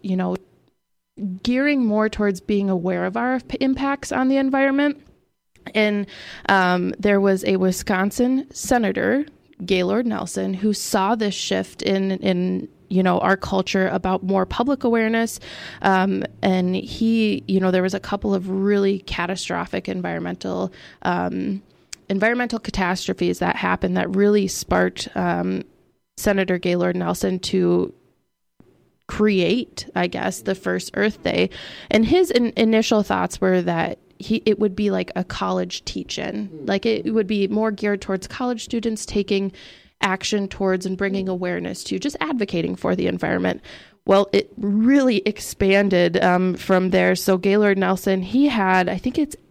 gearing more towards being aware of our impacts on the environment. And there was a Wisconsin senator, Gaylord Nelson, who saw this shift in our culture about more public awareness. And he, there was a couple of really catastrophic environmental catastrophes that happened that really sparked Senator Gaylord Nelson to create, I guess, the first Earth Day. And his initial thoughts were that it would be like a college teach-in. Like it would be more geared towards college students taking action towards and bringing awareness to just advocating for the environment. Well, it really expanded from there. So Gaylord Nelson, he had, I think it's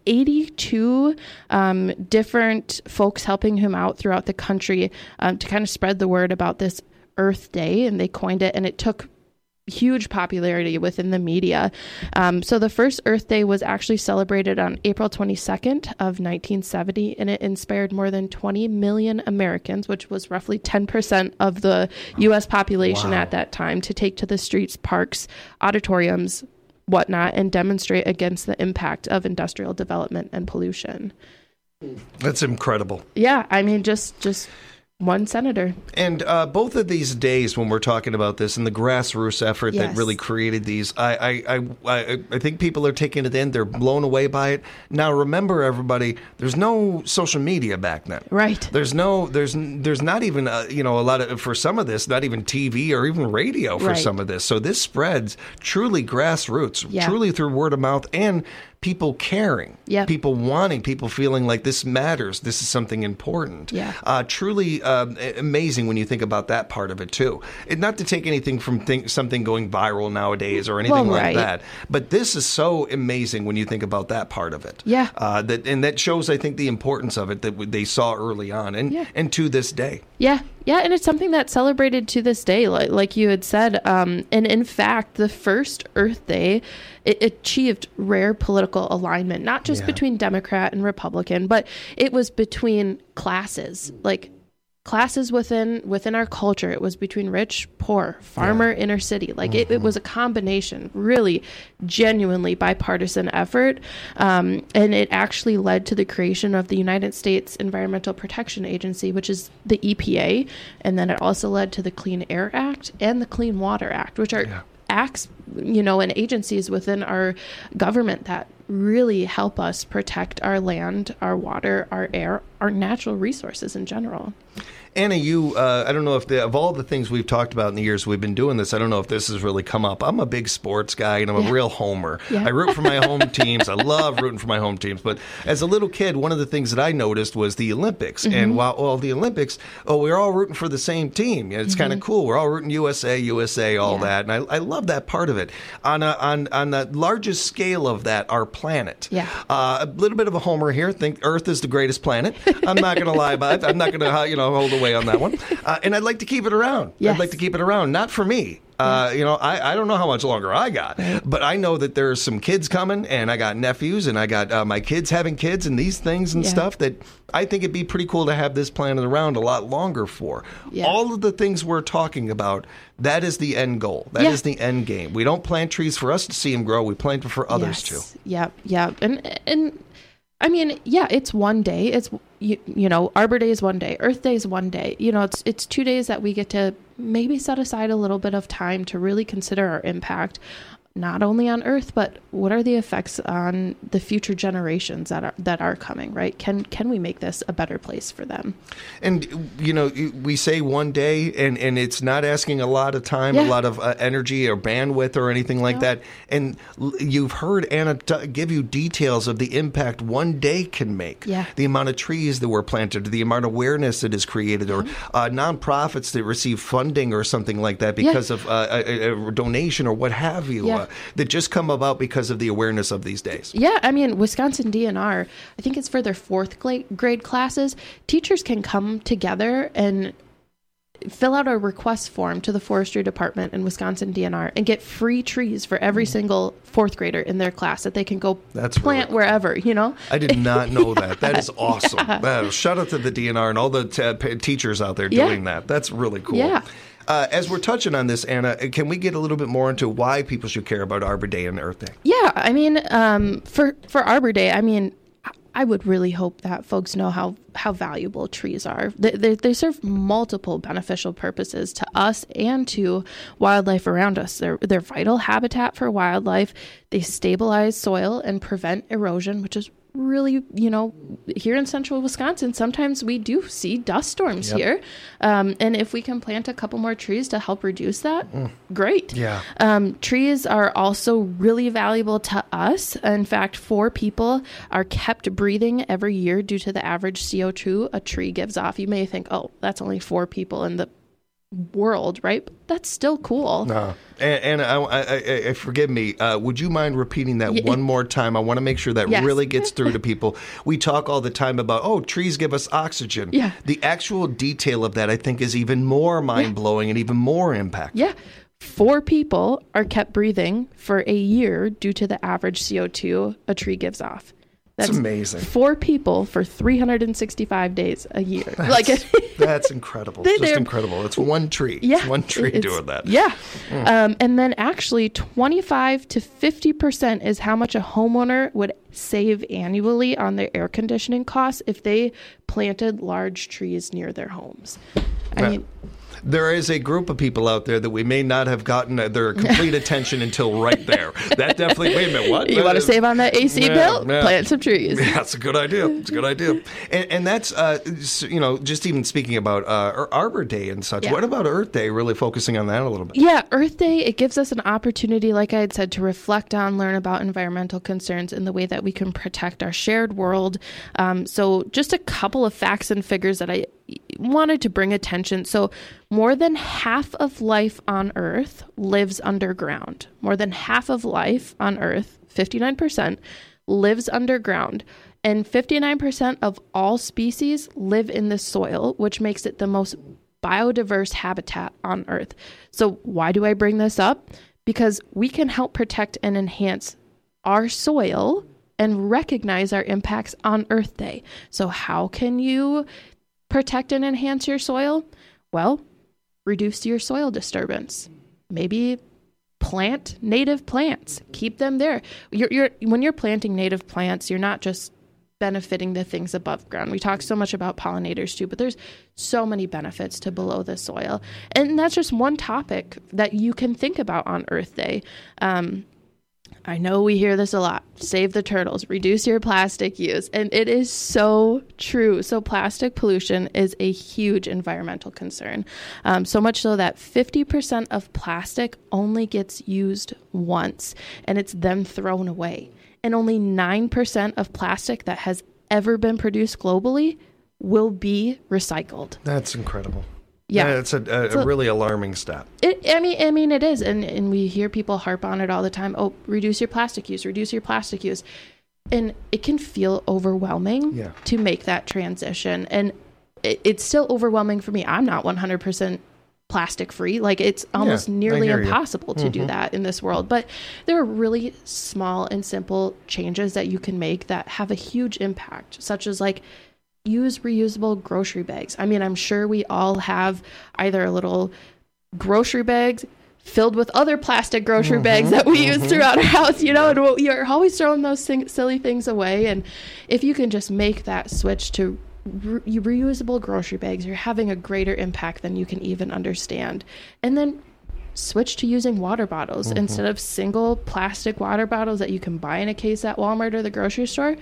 82 different folks helping him out throughout the country to kind of spread the word about this Earth Day, and they coined it, and it took huge popularity within the media. So the first Earth Day was actually celebrated on April 22nd of 1970, and it inspired more than 20 million Americans, which was roughly 10% of the U.S. population at that time, to take to the streets, parks, auditoriums, whatnot, and demonstrate against the impact of industrial development and pollution. That's incredible. Yeah, I mean, just one senator. And both of these days, when we're talking about this and the grassroots effort that really created these, I think people are taking it in. They're blown away by it. Now, remember, everybody, there's no social media back then. Right. There's not even a lot of, for some of this, not even TV or even radio for some of this. So this spreads truly grassroots, truly through word of mouth and people caring, people wanting, people feeling like this matters. This is something important. Truly amazing when you think about that part of it, too. Not to take anything from something going viral nowadays or anything like that, but this is so amazing when you think about that part of it. That shows, I think, the importance of it that they saw early on and to this day. Yeah, and it's something that's celebrated to this day, like you had said. And in fact, the first Earth Day, it achieved rare political alignment, not just between Democrat and Republican, but it was between classes, like classes within our culture. It was between rich, poor, farmer, inner city. Like it was a combination, really genuinely bipartisan effort. And it actually led to the creation of the United States Environmental Protection Agency, which is the EPA. And then it also led to the Clean Air Act and the Clean Water Act, which are acts, and agencies within our government that really help us protect our land, our water, our air, our natural resources in general. Anna, you, I don't know if of all the things we've talked about in the years we've been doing this, I don't know if this has really come up. I'm a big sports guy, and I'm a real homer. Yeah. I root for my home teams. I love rooting for my home teams. But as a little kid, one of the things that I noticed was the Olympics. Mm-hmm. And while the Olympics, we're all rooting for the same team. It's kind of cool. We're all rooting USA, all that. And I love that part of it. On the largest scale of that, our planet. Yeah. A little bit of a homer here. Think Earth is the greatest planet. I'm not going to lie about it. I'm not going to hold away on that one. And I'd like to keep it around. Yes. I'd like to keep it around. Not for me. I don't know how much longer I got, but I know that there's some kids coming, and I got nephews, and I got my kids having kids and these things and stuff that I think it'd be pretty cool to have this planet around a lot longer for. Yeah. All of the things we're talking about, that is the end goal. That is the end game. We don't plant trees for us to see them grow. We plant them for others too. Yep. And I mean, it's one day. It's, Arbor Day is one day. Earth Day is one day. It's 2 days that we get to maybe set aside a little bit of time to really consider our impact, not only on Earth, but what are the effects on the future generations that are coming, right? Can we make this a better place for them? And, we say one day, and it's not asking a lot of time, a lot of energy or bandwidth or anything like that. And you've heard Anna give you details of the impact one day can make. Yeah. The amount of trees that were planted, the amount of awareness that is created, or nonprofits that receive funding or something like that because of a donation or what have you. That just come about because of the awareness of these days. Yeah, I mean, Wisconsin DNR, I think it's for their 4th grade classes. Teachers can come together and fill out a request form to the forestry department in Wisconsin DNR and get free trees for every single 4th grader in their class that they can go plant really cool. wherever, I did not know that. That is awesome. Shout out to the DNR and all the teachers out there doing that. That's really cool. Yeah. As we're touching on this, Anna, can we get a little bit more into why people should care about Arbor Day and Earth Day? Yeah, I mean, for Arbor Day, I mean, I would really hope that folks know how valuable trees are. They serve multiple beneficial purposes to us and to wildlife around us. They're vital habitat for wildlife. They stabilize soil and prevent erosion, which is really, here in central Wisconsin, sometimes we do see dust storms here. And if we can plant a couple more trees to help reduce that, great. Yeah. Trees are also really valuable to us. In fact, 4 people are kept breathing every year due to the average CO2 a tree gives off. You may think, that's only 4 people in the world, right? But that's still cool. No. And I forgive me, would you mind repeating that one more time? I want to make sure that really gets through to people. We talk all the time about, trees give us oxygen. Yeah. The actual detail of that, I think, is even more mind-blowing and even more impactful. Yeah. 4 people are kept breathing for a year due to the average CO2 a tree gives off. That's amazing. 4 people for 365 days a year. That's incredible. Just incredible. It's one tree. Yeah, it's one tree doing that. Yeah. And then actually 25 to 50% is how much a homeowner would save annually on their air conditioning costs if they planted large trees near their homes. I mean, there is a group of people out there that we may not have gotten their complete attention until right there. That definitely, wait a minute, what? You want to save on that AC bill? Plant some trees. Yeah, that's a good idea. It's a good idea. And that's, just even speaking about Arbor Day and such, what about Earth Day, really focusing on that a little bit? Yeah, Earth Day, it gives us an opportunity, like I had said, to reflect on, learn about environmental concerns and the way that we can protect our shared world. So just a couple of facts and figures that I wanted to bring attention. So more than half of life on Earth lives underground. More than half of life on Earth, 59%, lives underground. And 59% of all species live in the soil, which makes it the most biodiverse habitat on Earth. So why do I bring this up? Because we can help protect and enhance our soil and recognize our impacts on Earth Day. So how can you protect and enhance your soil? Well, reduce your soil disturbance. Maybe plant native plants. Keep them there. When you're planting native plants, you're not just benefiting the things above ground. We talk so much about pollinators too, but there's so many benefits to below the soil. And that's just one topic that you can think about on Earth Day. I know we hear this a lot. Save the turtles, reduce your plastic use. And it is so true. So plastic pollution is a huge environmental concern. So much so that 50% of plastic only gets used once and it's then thrown away. And only 9% of plastic that has ever been produced globally will be recycled. That's incredible. Yeah, it's a really alarming stat. I mean, it is, and we hear people harp on it all the time. Oh, reduce your plastic use, reduce your plastic use, and it can feel overwhelming to make that transition, and it's still overwhelming for me. I'm not 100% plastic free. Like, it's almost nearly impossible to do that in this world. But there are really small and simple changes that you can make that have a huge impact, such as like use reusable grocery bags. I mean, I'm sure we all have either a little grocery bags filled with other plastic grocery bags that we use throughout our house, you know, and you're always throwing those silly things away. And if you can just make that switch to reusable grocery bags, you're having a greater impact than you can even understand. And then switch to using water bottles instead of single plastic water bottles that you can buy in a case at Walmart or the grocery store.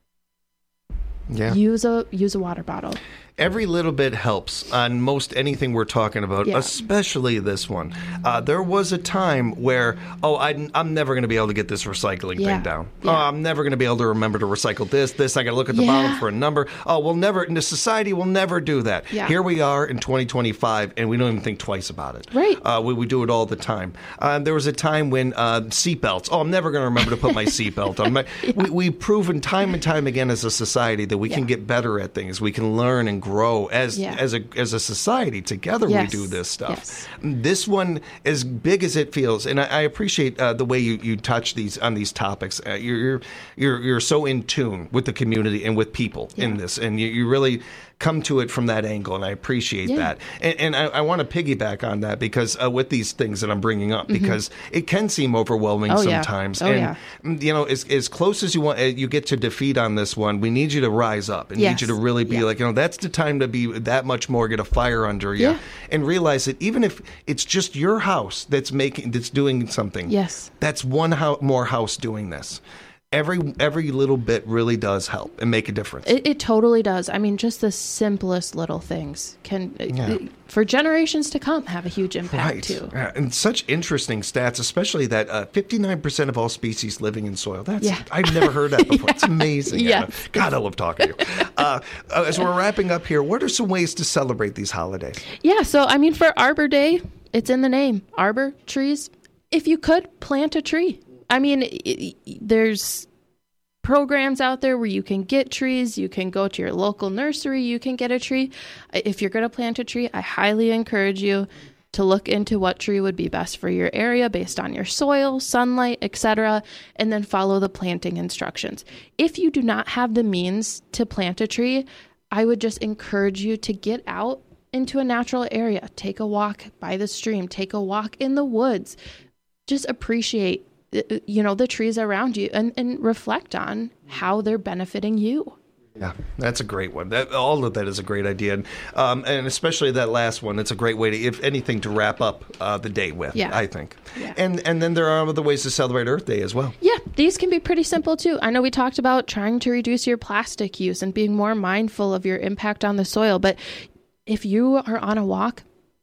Use a water bottle. Every little bit helps on most anything we're talking about, especially this one. There was a time where, I'm never going to be able to get this recycling thing down. Oh, I'm never going to be able to remember to recycle this. I got to look at the bottom for a number. Oh, the society will never do that. Yeah. Here we are in 2025, and we don't even think twice about it. Right. We do it all the time. There was a time when seatbelts. Oh, I'm never going to remember to put my seatbelt on. We've proven time and time again as a society that we can get better at things. We can learn and grow as a society together. We do this stuff. This one, as big as it feels, and I appreciate the way you touch on these topics. You're so in tune with the community and with people in this, and you really come to it from that angle, and I appreciate that. And I want to piggyback on that because with these things that I'm bringing up, because it can seem overwhelming sometimes. You know, as close as you get to defeat on this one, we need you to rise up and need you to really be like, that's the time to be that much more, get a fire under you, and realize that even if it's just your house that's doing something, that's one more house doing this. Every little bit really does help and make a difference. It totally does. I mean, just the simplest little things can, for generations to come, have a huge impact too. And such interesting stats, especially that 59% of all species living in soil. I've never heard that before. It's amazing. God, I love talking to you. As we're wrapping up here, what are some ways to celebrate these holidays? Yeah, so I mean, for Arbor Day, it's in the name. Arbor, trees. If you could, plant a tree. I mean, there's programs out there where you can get trees. You can go to your local nursery. You can get a tree. If you're going to plant a tree, I highly encourage you to look into what tree would be best for your area based on your soil, sunlight, etc., and then follow the planting instructions. If you do not have the means to plant a tree, I would just encourage you to get out into a natural area. Take a walk by the stream. Take a walk in the woods. Just appreciate the trees around you and reflect on how they're benefiting you. Yeah, that's a great one. All of that is a great idea. And especially that last one, it's a great way to, if anything, to wrap up the day with, I think. Yeah. And then there are other ways to celebrate Earth Day as well. Yeah, these can be pretty simple too. I know we talked about trying to reduce your plastic use and being more mindful of your impact on the soil, but if you are on a walk,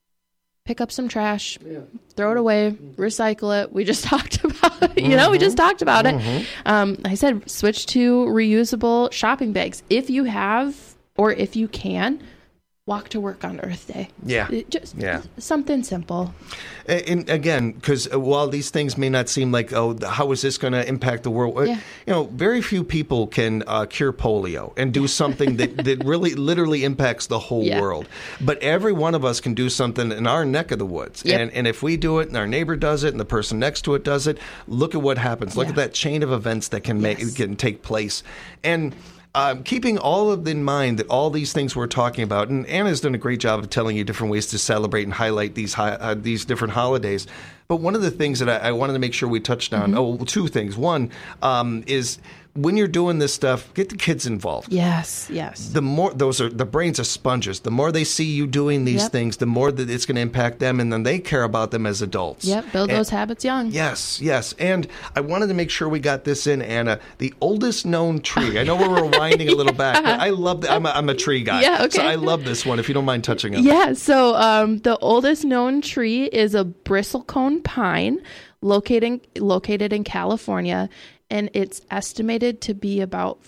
pick up some trash, throw it away, recycle it. We just talked about it. We just talked about it. I said switch to reusable shopping bags. If you have, or if you can, walk to work on Earth Day. Just something simple. And again, because while these things may not seem like, how is this going to impact the world? Very few people can cure polio and do something that really literally impacts the whole world. But every one of us can do something in our neck of the woods. And if we do it and our neighbor does it and the person next to it does it, look at what happens. Look at that chain of events that can take place. And keeping all of in mind that all these things we're talking about, and Anna's done a great job of telling you different ways to celebrate and highlight these different holidays. But one of the things that I wanted to make sure we touched on, two things. One is when you're doing this stuff, get the kids involved. Yes. The brains are sponges. The more they see you doing these things, the more that it's going to impact them, and then they care about them as adults. Build those habits young. Yes. And I wanted to make sure we got this in, Anna. The oldest known tree. I know we're rewinding a little back, but I love that. I'm a tree guy. Yeah, okay. So I love this one, if you don't mind touching on it. Yeah, so the oldest known tree is a bristlecone pine located in California, and it's estimated to be about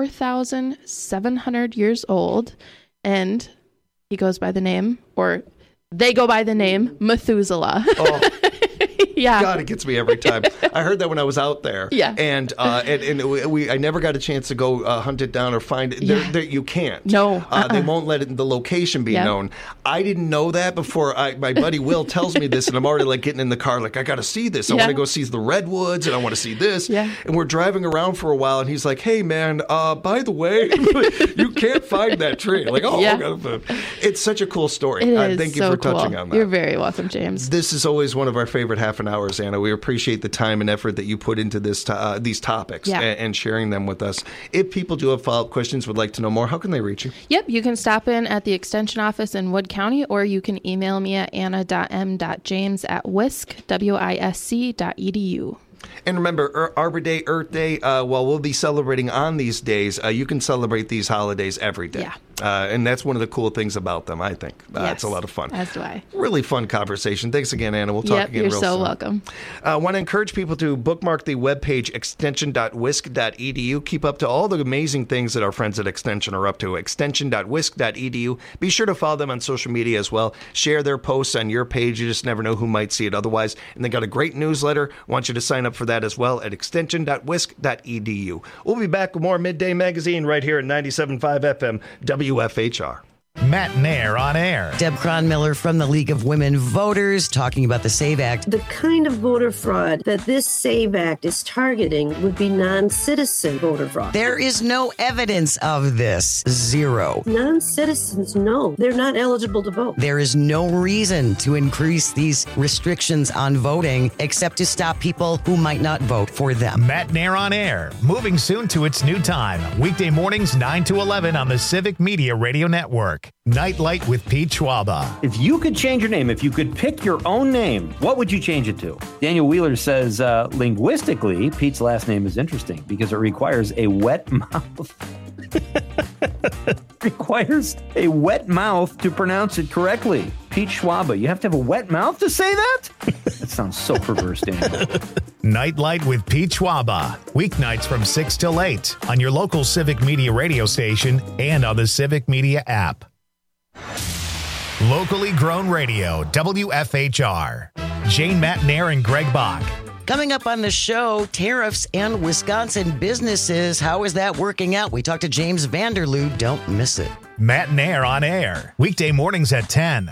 4,700 years old, and he goes by the name, or they go by the name, Methuselah. Oh. Yeah. God, it gets me every time. I heard that when I was out there. Yeah. And I never got a chance to go hunt it down or find it. You can't. No. They won't let the location be known. I didn't know that before my buddy Will tells me this, and I'm already like getting in the car like, I got to see this. I want to go see the redwoods, and I want to see this. Yeah. And we're driving around for a while, and he's like, hey, man, by the way, you can't find that tree. Like, it's such a cool story. It is thank you so for cool. touching on that. You're very welcome, James. This is always one of our favorite half an hours, Anna. We appreciate the time and effort that you put into this these topics and sharing them with us. If people do have follow-up questions, would like to know more, how can they reach you? Yep, you can stop in at the Extension office in Wood County, or you can email me at anna.m.james@wisc.edu. And remember, Arbor Day, Earth Day, while we'll be celebrating on these days, you can celebrate these holidays every day. Yeah. And that's one of the cool things about them, I think. It's a lot of fun. As do I. Really fun conversation. Thanks again, Anna. We'll talk again real soon. You're so welcome. I want to encourage people to bookmark the webpage extension.wisc.edu. Keep up to all the amazing things that our friends at Extension are up to. Extension.wisc.edu. Be sure to follow them on social media as well. Share their posts on your page. You just never know who might see it otherwise. And they got a great newsletter. I want you to sign up for that as well at extension.wisc.edu. We'll be back with more Midday Magazine right here at 97.5 FM WFHR. Matt Nair on air. Deb Cronmiller from the League of Women Voters talking about the SAVE Act. The kind of voter fraud that this SAVE Act is targeting would be non-citizen voter fraud. There is no evidence of this. Zero. Non-citizens, no. They're not eligible to vote. There is no reason to increase these restrictions on voting except to stop people who might not vote for them. Matt Nair on air. Moving soon to its new time. Weekday mornings 9 to 11 on the Civic Media Radio Network. Nightlight with Pete Schwaba. If you could change your name, if you could pick your own name, what would you change it to? Daniel Wheeler says, linguistically, Pete's last name is interesting because it requires a wet mouth. Requires a wet mouth to pronounce it correctly. Pete Schwaba, you have to have a wet mouth to say that? That sounds so perverse, Daniel. Nightlight with Pete Schwaba. Weeknights from 6 till 8 on your local Civic Media radio station and on the Civic Media app. Locally grown radio, WFHR. Jane Matt Nair and Greg Bach. Coming up on the show, tariffs and Wisconsin businesses. How is that working out? We talked to James Vanderloo. Don't miss it. Matt Nair on air. Weekday mornings at 10.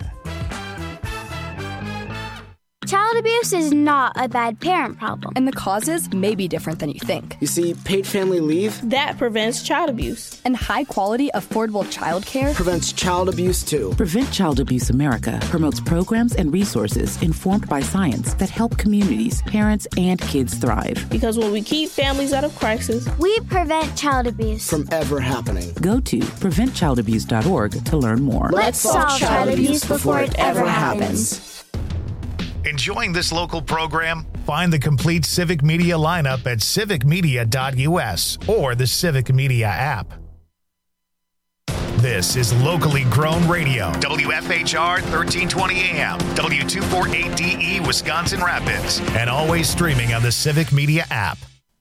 Child abuse is not a bad parent problem. And the causes may be different than you think. You see, paid family leave that prevents child abuse. And high-quality, affordable child care prevents child abuse, too. Prevent Child Abuse America promotes programs and resources informed by science that help communities, parents, and kids thrive. Because when we keep families out of crisis, we prevent child abuse from ever happening. Go to preventchildabuse.org to learn more. Let's solve child abuse before it ever happens. Enjoying this local program? Find the complete Civic Media lineup at civicmedia.us or the Civic Media app. This is locally grown radio. WFHR 1320 AM, W248DE, Wisconsin Rapids, and always streaming on the Civic Media app.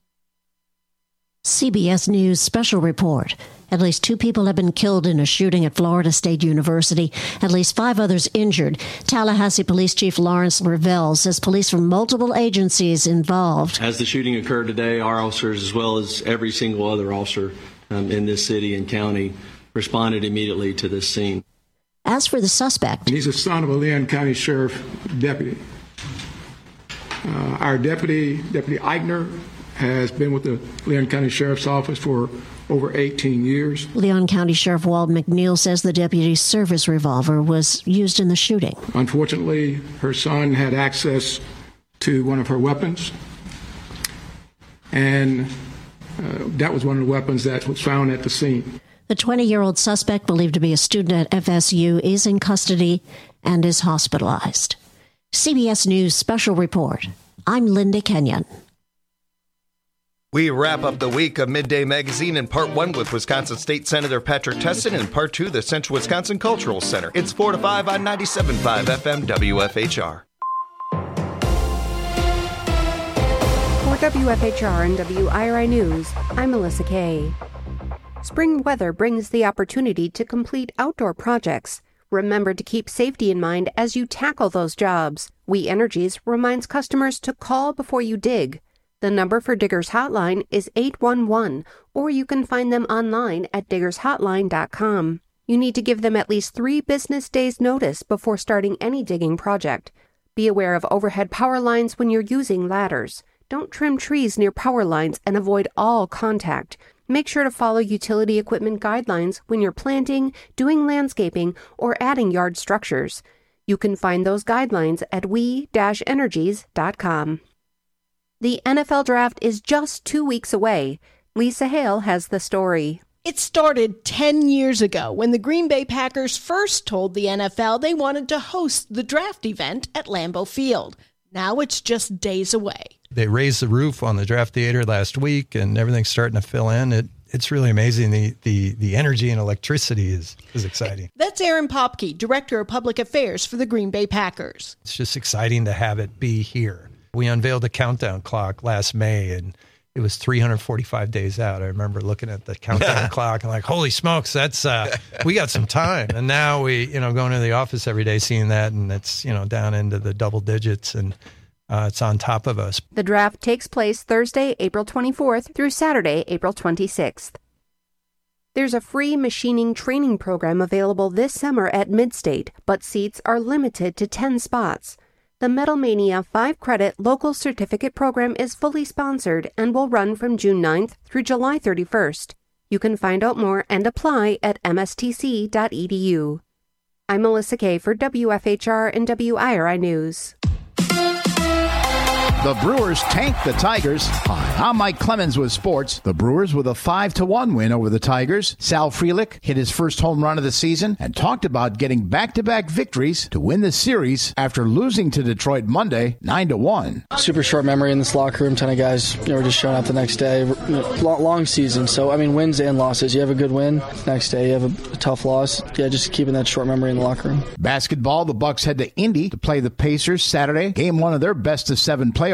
CBS News special report. At least 2 people have been killed in a shooting at Florida State University. At least 5 others injured. Tallahassee Police Chief Lawrence Revelle says police from multiple agencies involved. As the shooting occurred today, our officers, as well as every single other officer in this city and county, responded immediately to this scene. As for the suspect, he's a son of a Leon County Sheriff deputy. Our Deputy Eichner, has been with the Leon County Sheriff's Office for over 18 years. Leon County Sheriff Wald McNeil says the deputy's service revolver was used in the shooting. Unfortunately, her son had access to one of her weapons, and That was one of the weapons that was found at the scene. The 20-year-old suspect, believed to be a student at FSU, is in custody and is hospitalized. CBS News Special Report. I'm Linda Kenyon. We wrap up the week of Midday Magazine in Part 1 with Wisconsin State Senator Patrick Tessin and Part 2, the Central Wisconsin Cultural Center. It's 4 to 5 on 97.5 FM WFHR. For WFHR and WIRI News, I'm Melissa Kay. Spring weather brings the opportunity to complete outdoor projects. Remember to keep safety in mind as you tackle those jobs. We Energies reminds customers to call before you dig. The number for Diggers Hotline is 811, or you can find them online at diggershotline.com. You need to give them at least 3 business days' notice before starting any digging project. Be aware of overhead power lines when you're using ladders. Don't trim trees near power lines and avoid all contact. Make sure to follow utility equipment guidelines when you're planting, doing landscaping, or adding yard structures. You can find those guidelines at we-energies.com. The NFL Draft is just 2 weeks away. Lisa Hale has the story. It started 10 years ago when the Green Bay Packers first told the NFL they wanted to host the draft event at Lambeau Field. Now it's just days away. They raised the roof on the draft theater last week, and everything's starting to fill in. It's really amazing. The energy and electricity is exciting. That's Aaron Popke, Director of Public Affairs for the Green Bay Packers. It's just exciting to have it be here. We unveiled a countdown clock last May, and it was 345 days out. I remember looking at the countdown clock and like, holy smokes, that's we got some time. And now we, going to the office every day, seeing that, and it's, down into the double digits, and it's on top of us. The draft takes place Thursday, April 24th through Saturday, April 26th. There's a free machining training program available this summer at Midstate, but seats are limited to 10 spots. The Metal Mania 5-credit local certificate program is fully sponsored and will run from June 9th through July 31st. You can find out more and apply at mstc.edu. I'm Melissa Kay for WFHR and WIRI News. The Brewers tanked the Tigers. Hi, I'm Mike Clemens with sports. The Brewers with a 5-1 win over the Tigers. Sal Frelick hit his first home run of the season and talked about getting back-to-back victories to win the series after losing to Detroit Monday 9-1. Super short memory in this locker room. Ton of guys were just showing up the next day. Long season. So, wins and losses. You have a good win. Next day, you have a tough loss. Yeah, just keeping that short memory in the locker room. Basketball, the Bucks head to Indy to play the Pacers Saturday. Game 1 of their best-of-7 playoff